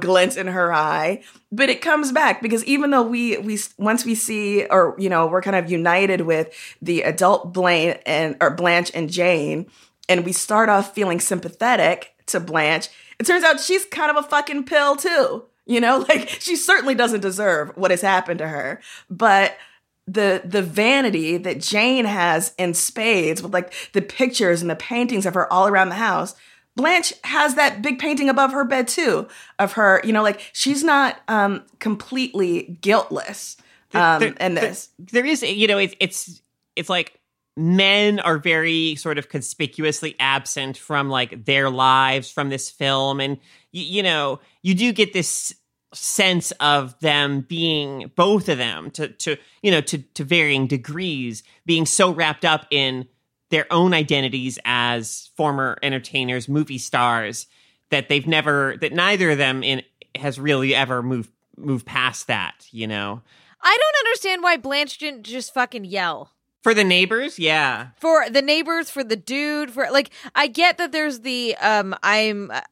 A: glint in her eye. But it comes back because even though we we once we see, or you know, we're kind of united with the adult Blaine and or Blanche and Jane, and we start off feeling sympathetic to Blanche, it turns out she's kind of a fucking pill too. You know, like she certainly doesn't deserve what has happened to her. But the the vanity that Jane has in spades with like the pictures and the paintings of her all around the house, Blanche has that big painting above her bed too of her, you know, like she's not um, completely guiltless um,
C: there,
A: in this.
C: There is, you know, it, it's it's like men are very sort of conspicuously absent from like their lives from this film. And, you, you know, you do get this sense of them being, both of them to, to you know, to, to varying degrees, being so wrapped up in their own identities as former entertainers, movie stars, that they've never, that neither of them in has really ever moved moved past that, you know?
B: I don't understand why Blanche didn't just fucking yell.
C: For the neighbors, yeah.
B: For the neighbors, for the dude, for like, I get that there's the, um, I'm, uh,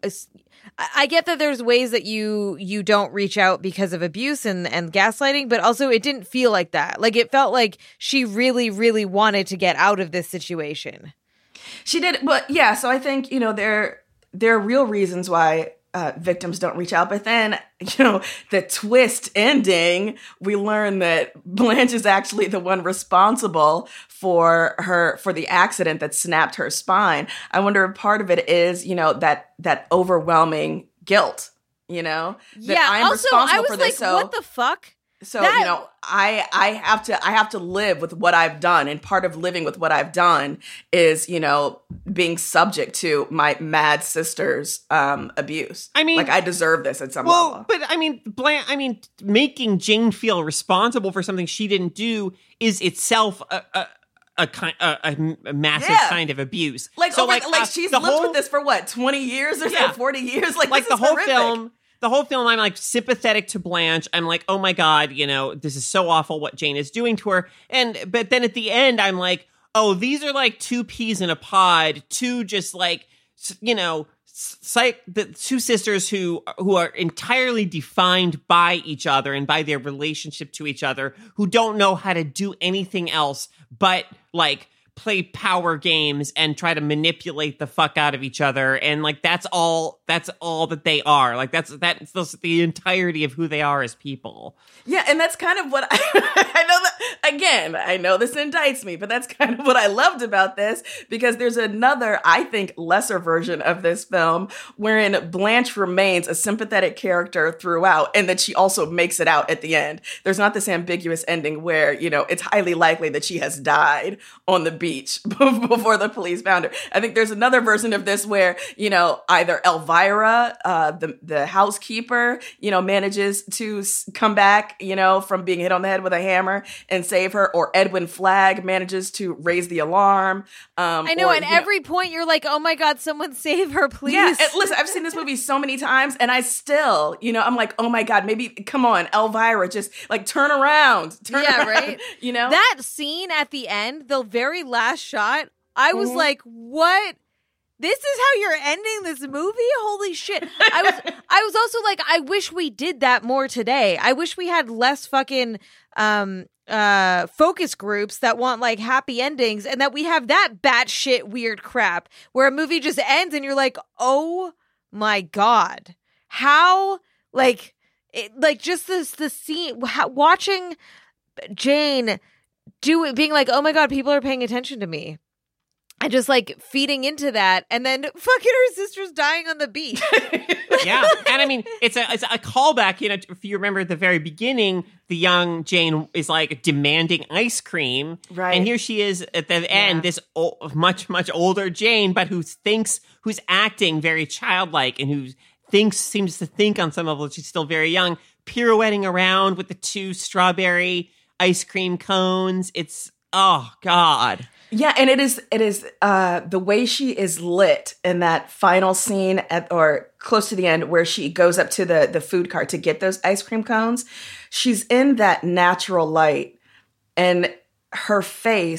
B: I get that there's ways that you you don't reach out because of abuse and, and gaslighting, but also it didn't feel like that. Like it felt like she really, really wanted to get out of this situation.
A: She did, but yeah, so I think, you know, there, there are real reasons why uh, victims don't reach out. But then, you know, the twist ending, we learn that Blanche is actually the one responsible for her, for the accident that snapped her spine. I wonder if part of it is, you know, that, that overwhelming guilt, you know, that
B: yeah,
A: I'm
B: also,
A: responsible
B: I was
A: for
B: like,
A: this. So
B: what the fuck?
A: So,
B: that-
A: you know, I I have to I have to live with what I've done. And part of living with what I've done is, you know, being subject to my mad sister's um, abuse.
C: I mean,
A: like I deserve this at some
C: well,
A: level.
C: but I mean, Blan- I mean, making Jane feel responsible for something she didn't do is itself a a, a, kind, a, a massive
A: Yeah.
C: kind of abuse.
A: Like,
C: so,
A: over, like,
C: uh,
A: she's
C: the
A: lived
C: whole,
A: with this for what, twenty years or
C: Yeah.
A: so, forty years? Like,
C: like
A: this
C: the
A: is
C: whole
A: horrific.
C: film. The whole film, I'm like sympathetic to Blanche. I'm like, oh my God, you know, this is so awful what Jane is doing to her. And, but then at the end, I'm like, oh, these are like two peas in a pod, two just like, you know, psych, the two sisters who, who are entirely defined by each other and by their relationship to each other, who don't know how to do anything else but like, play power games and try to manipulate the fuck out of each other, and like that's all that's all that they are. Like that's that's the, the entirety of who they are as people.
A: Yeah, and that's kind of what I, I know that, again, I know this indicts me, but that's kind of what I loved about this, because there's another, I think, lesser version of this film wherein Blanche remains a sympathetic character throughout, and that she also makes it out at the end. There's not this ambiguous ending where, you know, it's highly likely that she has died on the beach before the police found her. I think there's another version of this where, you know, either Elvira, uh, the, the housekeeper, you know, manages to s- come back, you know, from being hit on the head with a hammer and save her, or Edwin Flagg manages to raise the alarm. Um,
B: I know,
A: or,
B: at
A: you know,
B: every point you're like, oh my God, someone save her, please.
A: yeah, and listen, I've seen this movie so many times, and I still, you know, I'm like, oh my God, maybe, come on, Elvira, just like turn around. Turn
B: Yeah,
A: around,
B: right?
A: You know?
B: That scene at the end, the very last shot, I was
A: Mhm.
B: like, what? This is how you're ending this movie? Holy shit. I was I was also like, I wish we did that more today. I wish we had less fucking um uh focus groups that want like happy endings, and that we have that batshit weird crap where a movie just ends and you're like, oh my God. How like it, like just this the scene how, watching Jane do it, being like, oh my God, people are paying attention to me. And just like feeding into that, and then fucking her sister's dying on the beach.
C: Yeah, and I mean, it's a it's a callback. You know, if you remember at the very beginning, the young Jane is like demanding ice cream,
A: Right.
C: And here she is at the end,
A: Yeah.
C: this old, much much older Jane, but who thinks, who's acting very childlike, and who thinks seems to think on some level she's still very young, pirouetting around with the two strawberry ice cream cones. It's oh God.
A: Yeah, and it is it is uh, the way she is lit in that final scene at or close to the end where she goes up to the the food cart to get those ice cream cones. She's in that natural light, and her face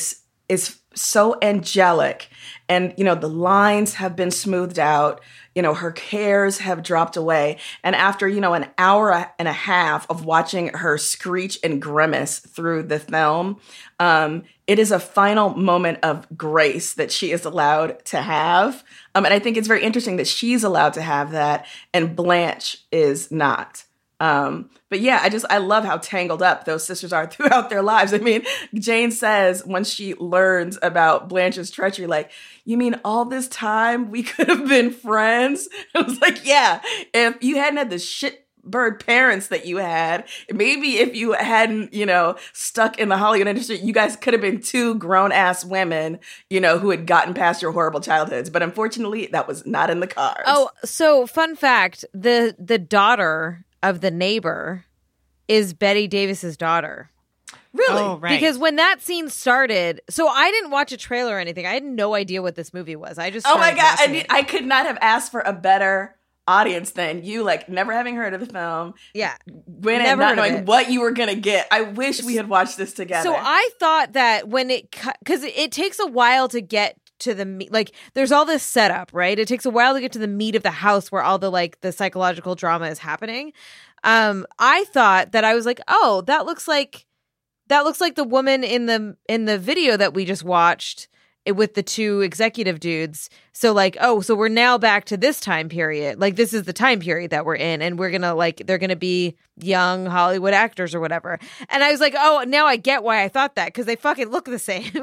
A: is so angelic. And, you know, the lines have been smoothed out. You know, her hairs have dropped away. And after, you know, an hour and a half of watching her screech and grimace through the film, um, it is a final moment of grace that she is allowed to have. Um, and I think it's very interesting that she's allowed to have that and Blanche is not. Um, but yeah, I just, I love how tangled up those sisters are throughout their lives. I mean, Jane says when she learns about Blanche's treachery, like, you mean all this time we could have been friends? I was like, yeah, if you hadn't had the shit bird parents that you had, maybe if you hadn't, you know, stuck in the Hollywood industry, you guys could have been two grown ass women, you know, who had gotten past your horrible childhoods. But unfortunately, that was not in the cards.
B: Oh, so fun fact, the the daughter of the neighbor is Betty Davis's daughter.
A: Really?
C: Oh, right.
B: Because when that scene started, so I didn't watch a trailer or anything. I had no idea what this movie was. I just
A: Oh my
B: started
A: God. I
B: watching
A: mean,
B: it.
A: I could not have asked for a better audience than you, like never having heard of the film.
B: Yeah.
A: When
B: Never
A: and not
B: heard of
A: knowing
B: it.
A: what you were going to get. I wish we had watched this together.
B: So I thought that when it cut, because it, it takes a while to get to the meat, like there's all this setup, right? It takes a while to get to the meat of the house where all the like the psychological drama is happening. Um, I thought that I was like, oh, that looks like that looks like the woman in the in the video that we just watched it, with the two executive dudes. So like, oh, so we're now back to this time period. Like this is the time period that we're in, and we're gonna like they're gonna be young Hollywood actors or whatever. And I was like, oh, now I get why I thought that, because they fucking look the same.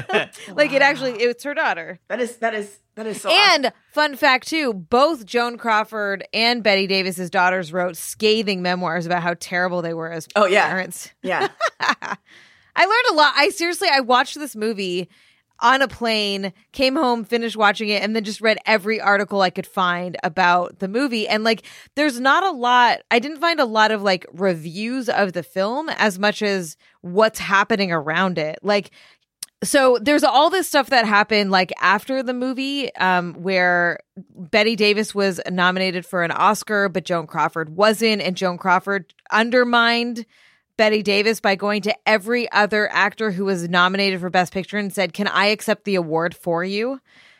B: Like it actually, it's her daughter.
A: that is, that is, that is so
B: And
A: awesome.
B: fun fact too, both Joan Crawford and Betty Davis's daughters wrote scathing memoirs about how terrible they were as
A: Oh, yeah.
B: parents.
A: Yeah.
B: I learned a lot. I seriously, I watched this movie on a plane, came home, finished watching it, and then just read every article I could find about the movie. And like, there's not a lot, I didn't find a lot of like reviews of the film as much as what's happening around it. Like, so there's all this stuff that happened like after the movie, um, where Betty Davis was nominated for an Oscar, but Joan Crawford wasn't, and Joan Crawford undermined Betty Davis by going to every other actor who was nominated for Best Picture and said, "Can I accept the award for you?"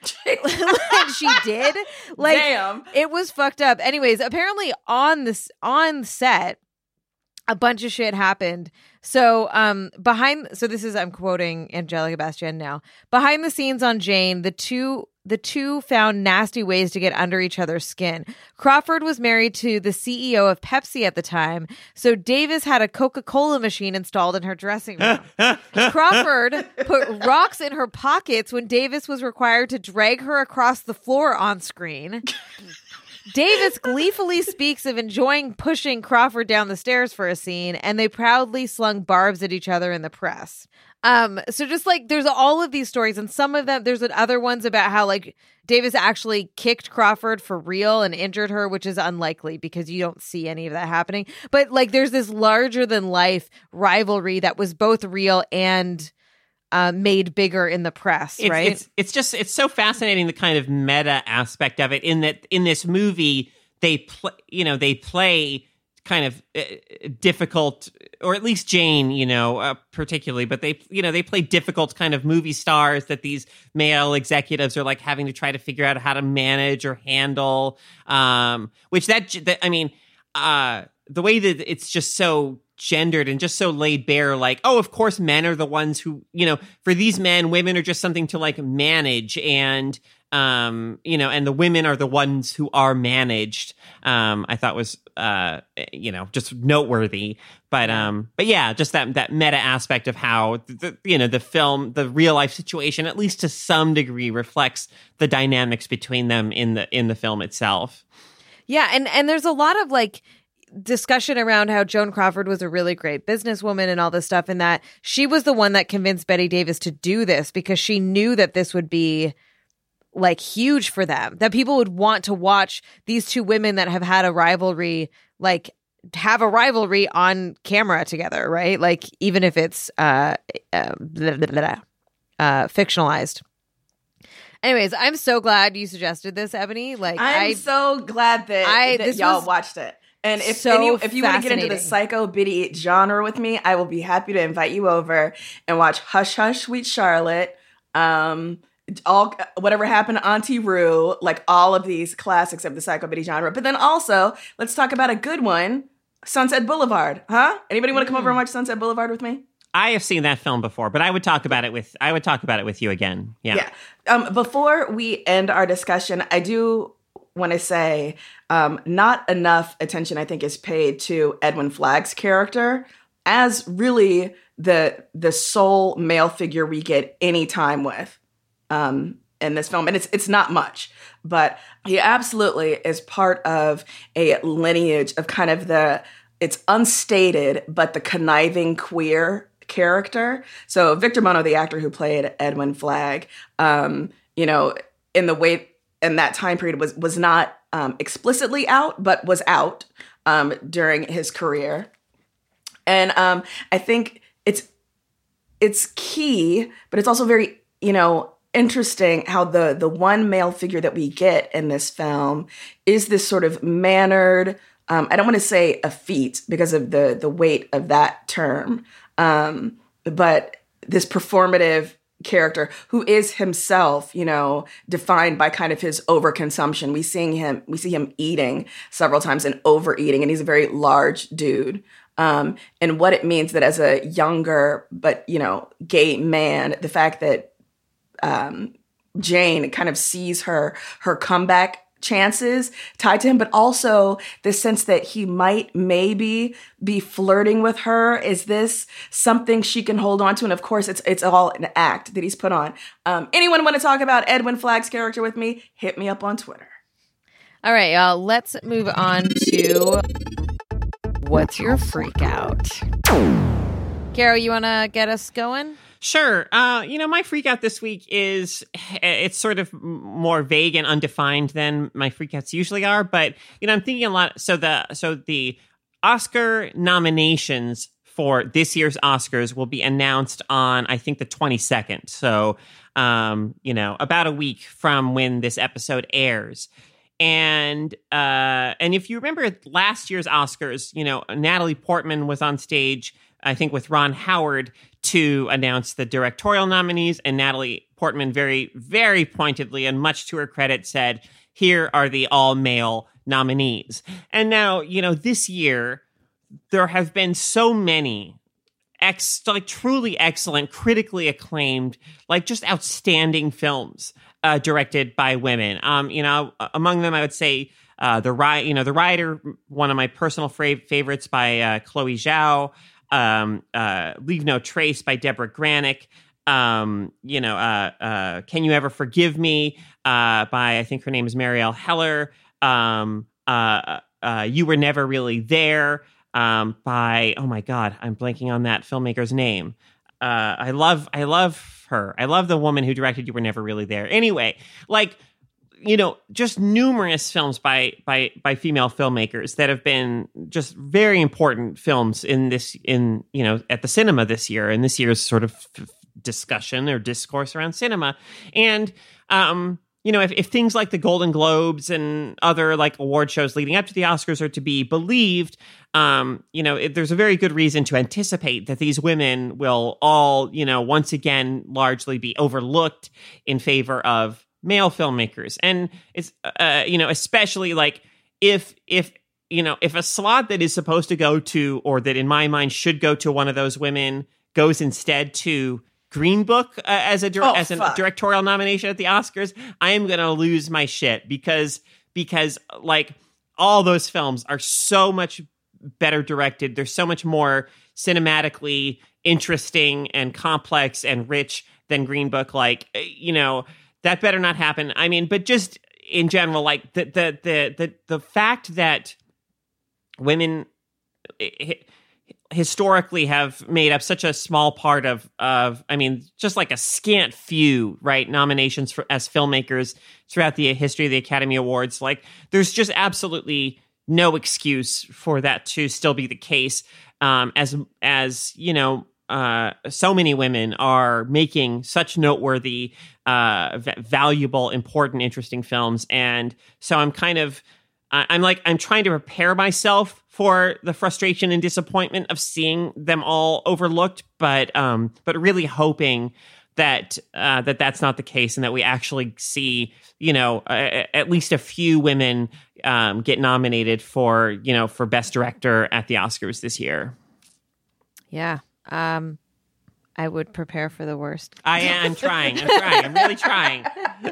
B: And she did. Like,
A: Damn.
B: it was fucked up. Anyways, apparently on this on set, a bunch of shit happened. So, um, behind, so this is, I'm quoting Angelica Bastien now. Behind the scenes on Jane, the two, the two found nasty ways to get under each other's skin. Crawford was married to the C E O of Pepsi at the time, so Davis had a Coca-Cola machine installed in her dressing room. Crawford put rocks in her pockets when Davis was required to drag her across the floor on screen. Davis gleefully speaks of enjoying pushing Crawford down the stairs for a scene, and they proudly slung barbs at each other in the press. Um, so just like there's all of these stories, and some of them, there's other ones about how like Davis actually kicked Crawford for real and injured her, which is unlikely because you don't see any of that happening. But like there's this larger than life rivalry that was both real and Uh, made bigger in the press,
C: it's,
B: right?
C: It's it's just it's so fascinating, the kind of meta aspect of it. In that in this movie they play, you know, they play kind of uh, difficult, or at least Jane, you know, uh, particularly, but they you know they play difficult kind of movie stars that these male executives are like having to try to figure out how to manage or handle. Um, which that, that I mean, uh, the way that it's just so gendered and just so laid bare, like, oh, of course men are the ones who, you know, for these men, women are just something to like manage, and um you know, and the women are the ones who are managed. um I thought was uh you know, just noteworthy. But um but yeah, just that that meta aspect of how the, you know, the film, the real life situation, at least to some degree, reflects the dynamics between them in the in the film itself.
B: Yeah, and and there's a lot of like discussion around how Joan Crawford was a really great businesswoman and all this stuff, and that she was the one that convinced Betty Davis to do this because she knew that this would be like huge for them, that people would want to watch these two women that have had a rivalry, like have a rivalry on camera together, right? Like even if it's uh, uh, blah, blah, blah, uh fictionalized. Anyways, I'm so glad you suggested this, Ebony. Like
A: I'm
B: I,
A: so glad that,
B: I-
A: that
B: this
A: y'all
B: was
A: watched it. And if
B: so
A: any, if you want to get into the
B: fascinating.
A: psycho biddy genre with me, I will be happy to invite you over and watch Hush Hush Sweet Charlotte um, all Whatever Happened to Auntie Rue, like all of these classics of the psychobiddy genre. But then also, let's talk about a good one, Sunset Boulevard, huh? Anybody want to come over and watch Sunset Boulevard with me?
C: I have seen that film before, but I would talk about it with I would talk about it with you again. Yeah.
A: Yeah. Um, before we end our discussion, I do want to say um, not enough attention, I think, is paid to Edwin Flagg's character as really the the sole male figure we get any time with um, in this film. And it's it's not much, but he absolutely is part of a lineage of kind of the, it's unstated, but the conniving queer character. So Victor Bono, the actor who played Edwin Flagg, um, you know, in the way in that time period was was not um, explicitly out, but was out um, during his career. And um, I think it's it's key, but it's also very, you know, interesting how the the one male figure that we get in this film is this sort of mannered, um, I don't want to say effete because of the the weight of that term, um, but this performative character who is himself, you know, defined by kind of his overconsumption. We seeing him, we see him eating several times and overeating, and he's a very large dude. Um, and what it means that as a younger but, you know, gay man, the fact that um, Jane kind of sees her her comeback chances tied to him, but also the sense that he might maybe be flirting with her. Is this something she can hold on to? And of course, it's it's all an act that he's put on. Um, anyone want to talk about Edwin Flagg's character with me? Hit me up on Twitter.
B: All right, y'all. Let's move on to what's your freak out? Caro, you want to get us going?
C: Sure. Uh, you know, my freak out this week is, it's sort of more vague and undefined than my freakouts usually are. But, you know, I'm thinking a lot. So the, so the Oscar nominations for this year's Oscars will be announced on, I think, the twenty-second. So, um, you know, about a week from when this episode airs. And uh, and if you remember last year's Oscars, you know, Natalie Portman was on stage, I think, with Ron Howard to announce the directorial nominees. And Natalie Portman very, very pointedly, and much to her credit, said, here are the all-male nominees. And now, you know, this year, there have been so many ex- like truly excellent, critically acclaimed, like just outstanding films uh, directed by women. Um, you know, among them, I would say uh, the Ri- you know, the Rider, one of my personal fra- favorites by uh, Chloe Zhao. Um, uh, Leave No Trace by Deborah Granick. Um, you know, uh, uh, Can You Ever Forgive Me? Uh, by, I think her name is Marielle Heller. Um, uh, uh, You Were Never Really There. Um, by, oh my God, I'm blanking on that filmmaker's name. Uh, I love, I love her. I love the woman who directed You Were Never Really There. Anyway, like, you know, just numerous films by by by female filmmakers that have been just very important films in this, in, you know, at the cinema this year, and this year's sort of f- discussion or discourse around cinema. And, um, you know, if, if things like the Golden Globes and other like award shows leading up to the Oscars are to be believed, um, you know, it, there's a very good reason to anticipate that these women will all, you know, once again, largely be overlooked in favor of male filmmakers. And it's, uh, you know, especially like if, if, you know, if a slot that is supposed to go to, or that in my mind should go to one of those women, goes instead to Green Book uh, as a,
A: oh,
C: as a directorial nomination at the Oscars, I am going to lose my shit because, because like all those films are so much better directed. They're so much more cinematically interesting and complex and rich than Green Book. Like, you know, that better not happen. I mean, but just in general, like the the the the, the fact that women hi- historically have made up such a small part of of I mean, just like a scant few, right, nominations for as filmmakers throughout the history of the Academy Awards. Like, there's just absolutely no excuse for that to still be the case. Um, as as you know. Uh, so many women are making such noteworthy, uh, v- valuable, important, interesting films. And so I'm kind of, I- I'm like, I'm trying to prepare myself for the frustration and disappointment of seeing them all overlooked, but, um, but really hoping that uh, that that's not the case, and that we actually see, you know, uh, at least a few women um, get nominated for, you know, for Best Director at the Oscars this year.
B: Yeah. Um, I would prepare for the worst.
C: I am trying. I'm trying. I'm really trying.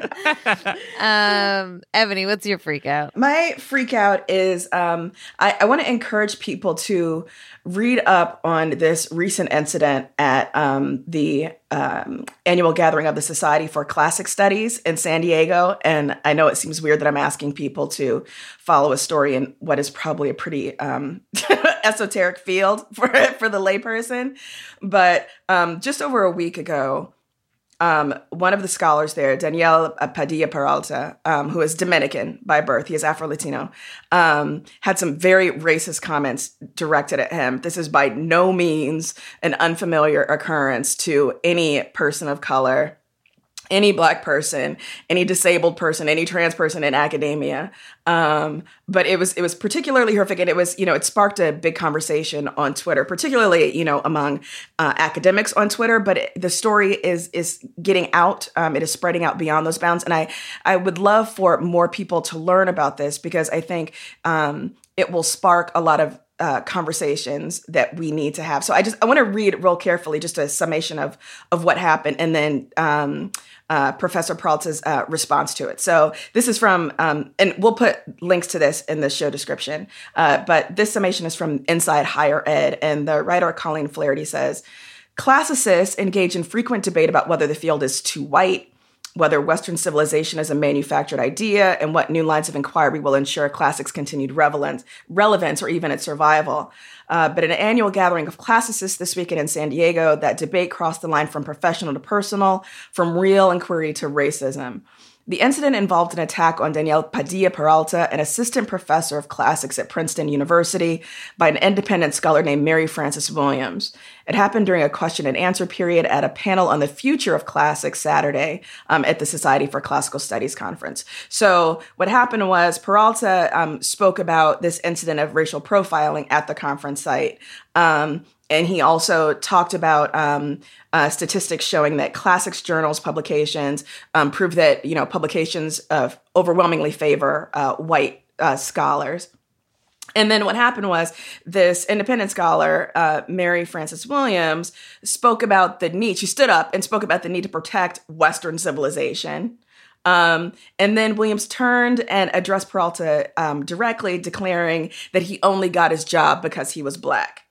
B: um, Ebony, what's your freak out?
A: My freak out is um, I, I want to encourage people to read up on this recent incident at um, the um, annual gathering of the Society for Classic Studies in San Diego. And I know it seems weird that I'm asking people to follow a story in what is probably a pretty um, esoteric field for, for the layperson. But um, just over a week ago, Um, one of the scholars there, Daniel Padilla Peralta, um, who is Dominican by birth, he is Afro-Latino, um, had some very racist comments directed at him. This is by no means an unfamiliar occurrence to any person of color, any Black person, any disabled person, any trans person in academia. Um, but it was it was particularly horrific, and it was, you know, it sparked a big conversation on Twitter, particularly, you know, among uh, academics on Twitter. But it, the story is is getting out. Um, it is spreading out beyond those bounds, and I I would love for more people to learn about this, because I think um, it will spark a lot of Uh, conversations that we need to have. So I just I want to read real carefully just a summation of of what happened, and then um, uh, Professor Peralta's uh, response to it. So this is from, um, and we'll put links to this in the show description. Uh, but this summation is from Inside Higher Ed, and the writer Colleen Flaherty says, "Classicists engage in frequent debate about whether the field is too white, whether Western civilization is a manufactured idea, and what new lines of inquiry will ensure classics' continued relevance, relevance or even its survival. Uh, but at an annual gathering of classicists this weekend in San Diego, that debate crossed the line from professional to personal, from real inquiry to racism. The incident involved an attack on Daniel Padilla Peralta, an assistant professor of classics at Princeton University, by an independent scholar named Mary Frances Williams. It happened during a question and answer period at a panel on the future of classics Saturday um, at the Society for Classical Studies conference. So what happened was Peralta um, spoke about this incident of racial profiling at the conference site. Um, And he also talked about um, uh, statistics showing that classics journals publications um, prove that, you know, publications uh, overwhelmingly favor uh, white uh, scholars. And then what happened was this independent scholar, uh, Mary Frances Williams, spoke about the need. She stood up and spoke about the need to protect Western civilization. Um, and then Williams turned and addressed Peralta um, directly, declaring that he only got his job because he was Black.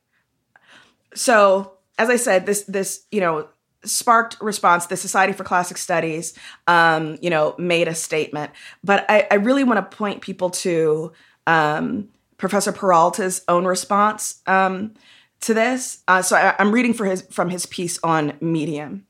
A: So, as I said, this, this, you know, sparked response. The Society for Classic Studies, um, you know, made a statement. But I, I really want to point people to um, Professor Peralta's own response um, to this. Uh, so I, I'm reading for his, from his piece on Medium.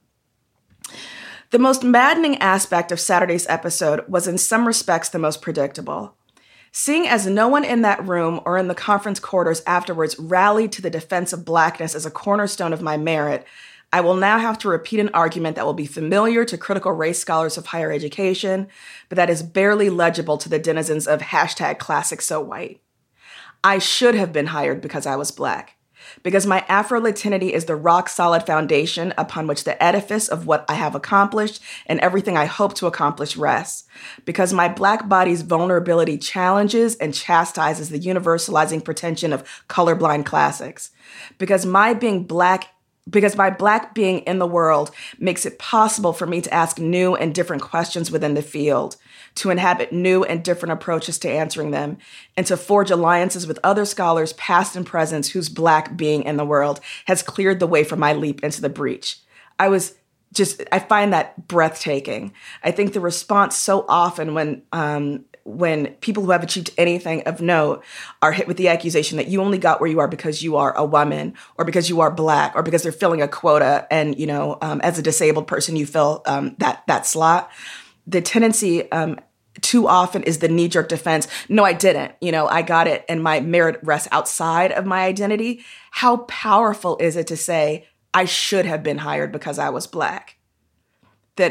A: "The most maddening aspect of Saturday's episode was in some respects the most predictable. Seeing as no one in that room or in the conference quarters afterwards rallied to the defense of Blackness as a cornerstone of my merit, I will now have to repeat an argument that will be familiar to critical race scholars of higher education, but that is barely legible to the denizens of hashtag classics so white. I should have been hired because I was Black, because my Afro-Latinity is the rock-solid foundation upon which the edifice of what I have accomplished and everything I hope to accomplish rests, because my Black body's vulnerability challenges and chastises the universalizing pretension of colorblind classics, because my being Black Because my Black being in the world makes it possible for me to ask new and different questions within the field, to inhabit new and different approaches to answering them, and to forge alliances with other scholars, past and present, whose Black being in the world has cleared the way for my leap into the breach. I was just, I find that breathtaking. I think the response so often when, um, when people who have achieved anything of note are hit with the accusation that you only got where you are because you are a woman, or because you are Black, or because they're filling a quota, and, you know, um, as a disabled person, you fill um, that that slot. The tendency um, too often is the knee-jerk defense. No, I didn't. You know, I got it, and my merit rests outside of my identity. How powerful is it to say, I should have been hired because I was Black? That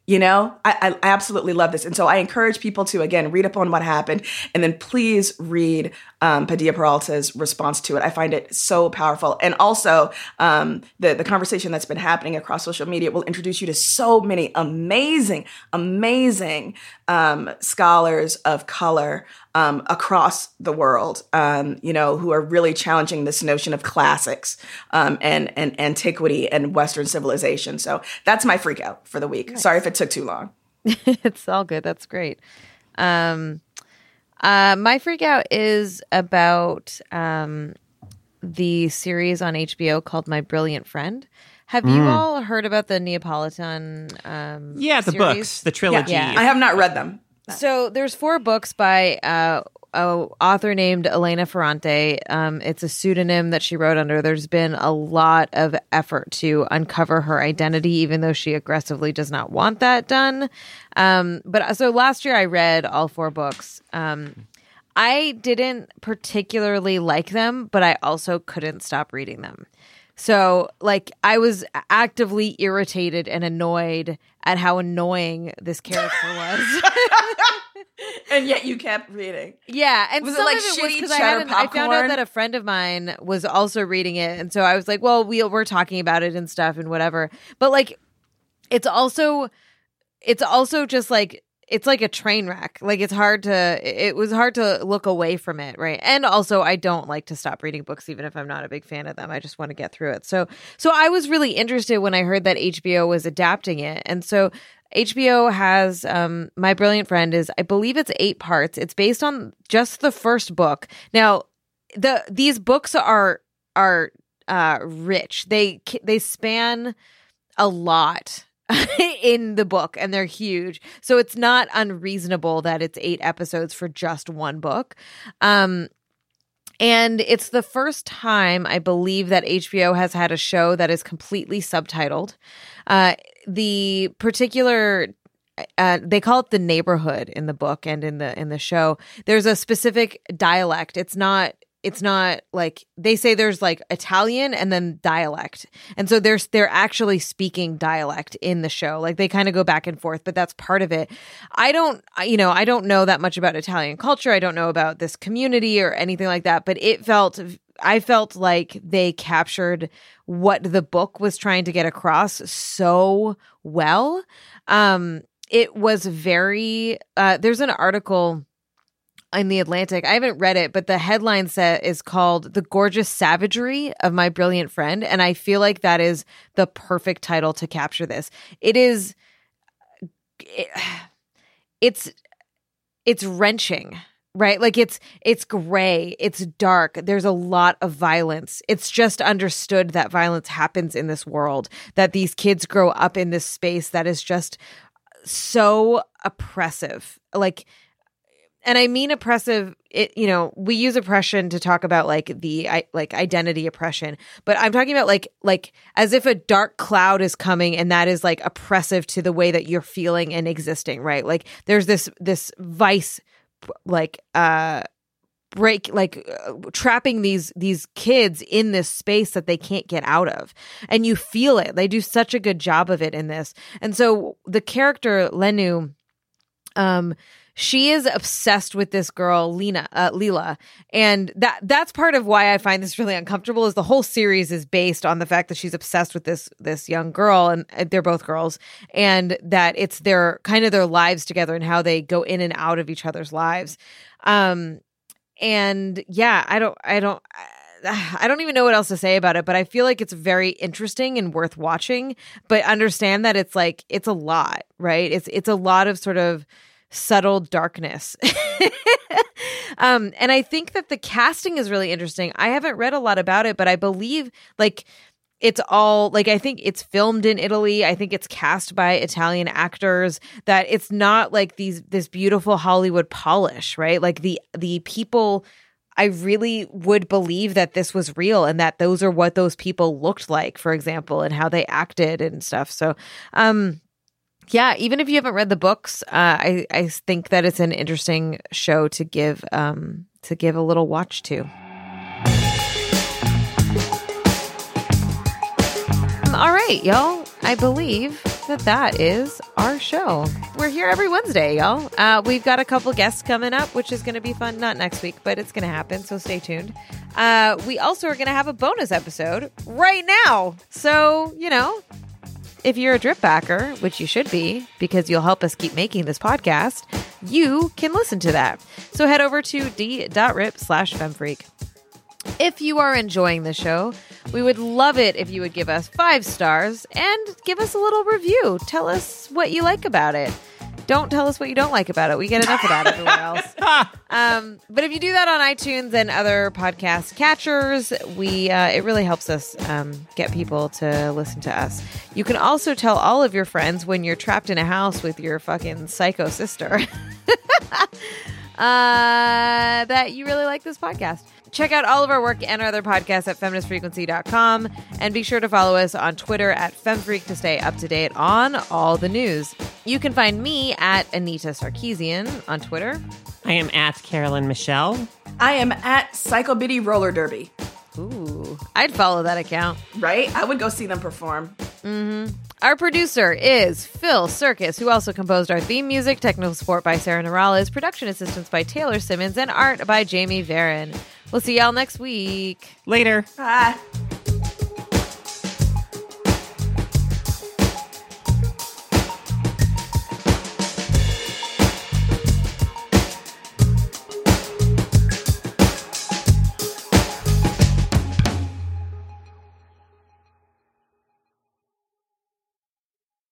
A: You know, I, I absolutely love this. And so I encourage people to, again, read up on what happened, and then please read um, Padilla Peralta's response to it. I find it so powerful. And also um, the, the conversation that's been happening across social media will introduce you to so many amazing, amazing um, scholars of color um, across the world, um, you know, who are really challenging this notion of classics um, and, and antiquity and Western civilization. So that's my freak out for the week. Nice. Sorry if it took too long.
B: It's all good. That's great. Um, uh, my freak out is about um, the series on H B O called My Brilliant Friend. Have mm. you all heard about the Neapolitan um
C: Yeah, the
B: series?
C: books, the trilogy.
A: Yeah, yeah. I have not read them.
B: So there's four books by uh, an author named Elena Ferrante. Um, it's a pseudonym that she wrote under. There's been a lot of effort to uncover her identity, even though she aggressively does not want that done. Um, but so last year I read all four books. Um, I didn't particularly like them, but I also couldn't stop reading them. So, like, I was actively irritated and annoyed at how annoying this character was.
A: And yet you kept reading.
B: Yeah. And
A: was
B: some
A: it like
B: of it
A: shitty
B: was because I,
A: cheddar
B: hadn't- I found out
A: popcorn?
B: that a friend of mine was also reading it. And so I was like, well, we, we're talking about it and stuff and whatever. But, like, it's also, it's also just, like, it's like a train wreck. Like, it's hard to, it was hard to look away from it, right? And also, I don't like to stop reading books, even if I'm not a big fan of them. I just want to get through it. So, so I was really interested when I heard that H B O was adapting it. And so H B O has, um, My Brilliant Friend is, I believe it's eight parts. It's based on just the first book. Now, the, these books are, are, uh, rich. They, they span a lot in the book, and they're huge. So it's not unreasonable that it's eight episodes for just one book. Um, and it's the first time, I believe, that H B O has had a show that is completely subtitled. Uh, the particular Uh, they call it the neighborhood in the book and in the in the show. There's a specific dialect. It's not it's not like they say there's like Italian and then dialect. And so there's they're actually speaking dialect in the show. Like they kind of go back and forth, but that's part of it. I don't you know, I don't know that much about Italian culture. I don't know about this community or anything like that, but it felt I felt like they captured what the book was trying to get across so well. Um It was very, uh, there's an article in The Atlantic. I haven't read it, but the headline set is called The Gorgeous Savagery of My Brilliant Friend. And I feel like that is the perfect title to capture this. It is, it, it's, it's wrenching, right? Like it's, it's gray, it's dark. There's a lot of violence. It's just understood that violence happens in this world, that these kids grow up in this space that is just so oppressive. Like, and I mean oppressive, it, you know, we use oppression to talk about like the I, like identity oppression, but I'm talking about like like as if a dark cloud is coming and that is like oppressive to the way that you're feeling and existing, right? Like there's this this vice like uh break like uh, trapping these these kids in this space that they can't get out of, and you feel it. They do such a good job of it in this. And so the character Lenu, um she is obsessed with this girl Lena uh, Lila, and that that's part of why I find this really uncomfortable. Is the whole series is based on the fact that she's obsessed with this this young girl, and they're both girls, and that it's their kind of their lives together and how they go in and out of each other's lives. Um, And yeah, I don't, I don't, I don't even know what else to say about it, but I feel like it's very interesting and worth watching, but understand that it's like, it's a lot, right? It's, it's a lot of sort of subtle darkness. um, and I think that the casting is really interesting. I haven't read a lot about it, but I believe like it's all like, I think it's filmed in Italy. I think it's cast by Italian actors, that it's not like these, this beautiful Hollywood polish, right? Like the, the people, I really would believe that this was real and that those are what those people looked like, for example, and how they acted and stuff. So, um, yeah, even if you haven't read the books, uh, I, I think that it's an interesting show to give, um, to give a little watch to. All right, y'all. I believe that that is our show. We're here every Wednesday, y'all. Uh, we've got a couple guests coming up, which is going to be fun. Not next week, but it's going to happen, so stay tuned. Uh, we also are going to have a bonus episode right now. So, you know, if you're a drip backer, which you should be, because you'll help us keep making this podcast, you can listen to that. So head over to d.rip slash femfreak. If you are enjoying the show, we would love it if you would give us five stars and give us a little review. Tell us what you like about it. Don't tell us what you don't like about it. We get enough of that everywhere else. Um, but if you do that on iTunes and other podcast catchers, we uh, it really helps us um, get people to listen to us. You can also tell all of your friends when you're trapped in a house with your fucking psycho sister uh, that you really like this podcast. Check out all of our work and our other podcasts at feminist frequency dot com, and be sure to follow us on Twitter at femfreak to stay up to date on all the news. You can find me at Anita Sarkeesian on Twitter.
C: I am at Carolyn Michelle.
A: I am at Psycho Biddy Roller Derby.
B: Ooh, I'd follow that account.
A: Right? I would go see them perform.
B: Mm-hmm. Our producer is Phil Circus, who also composed our theme music, technical support by Sarah Norales, production assistance by Taylor Simmons, and art by Jamie Varon. We'll see y'all next week.
C: Later.
A: Bye.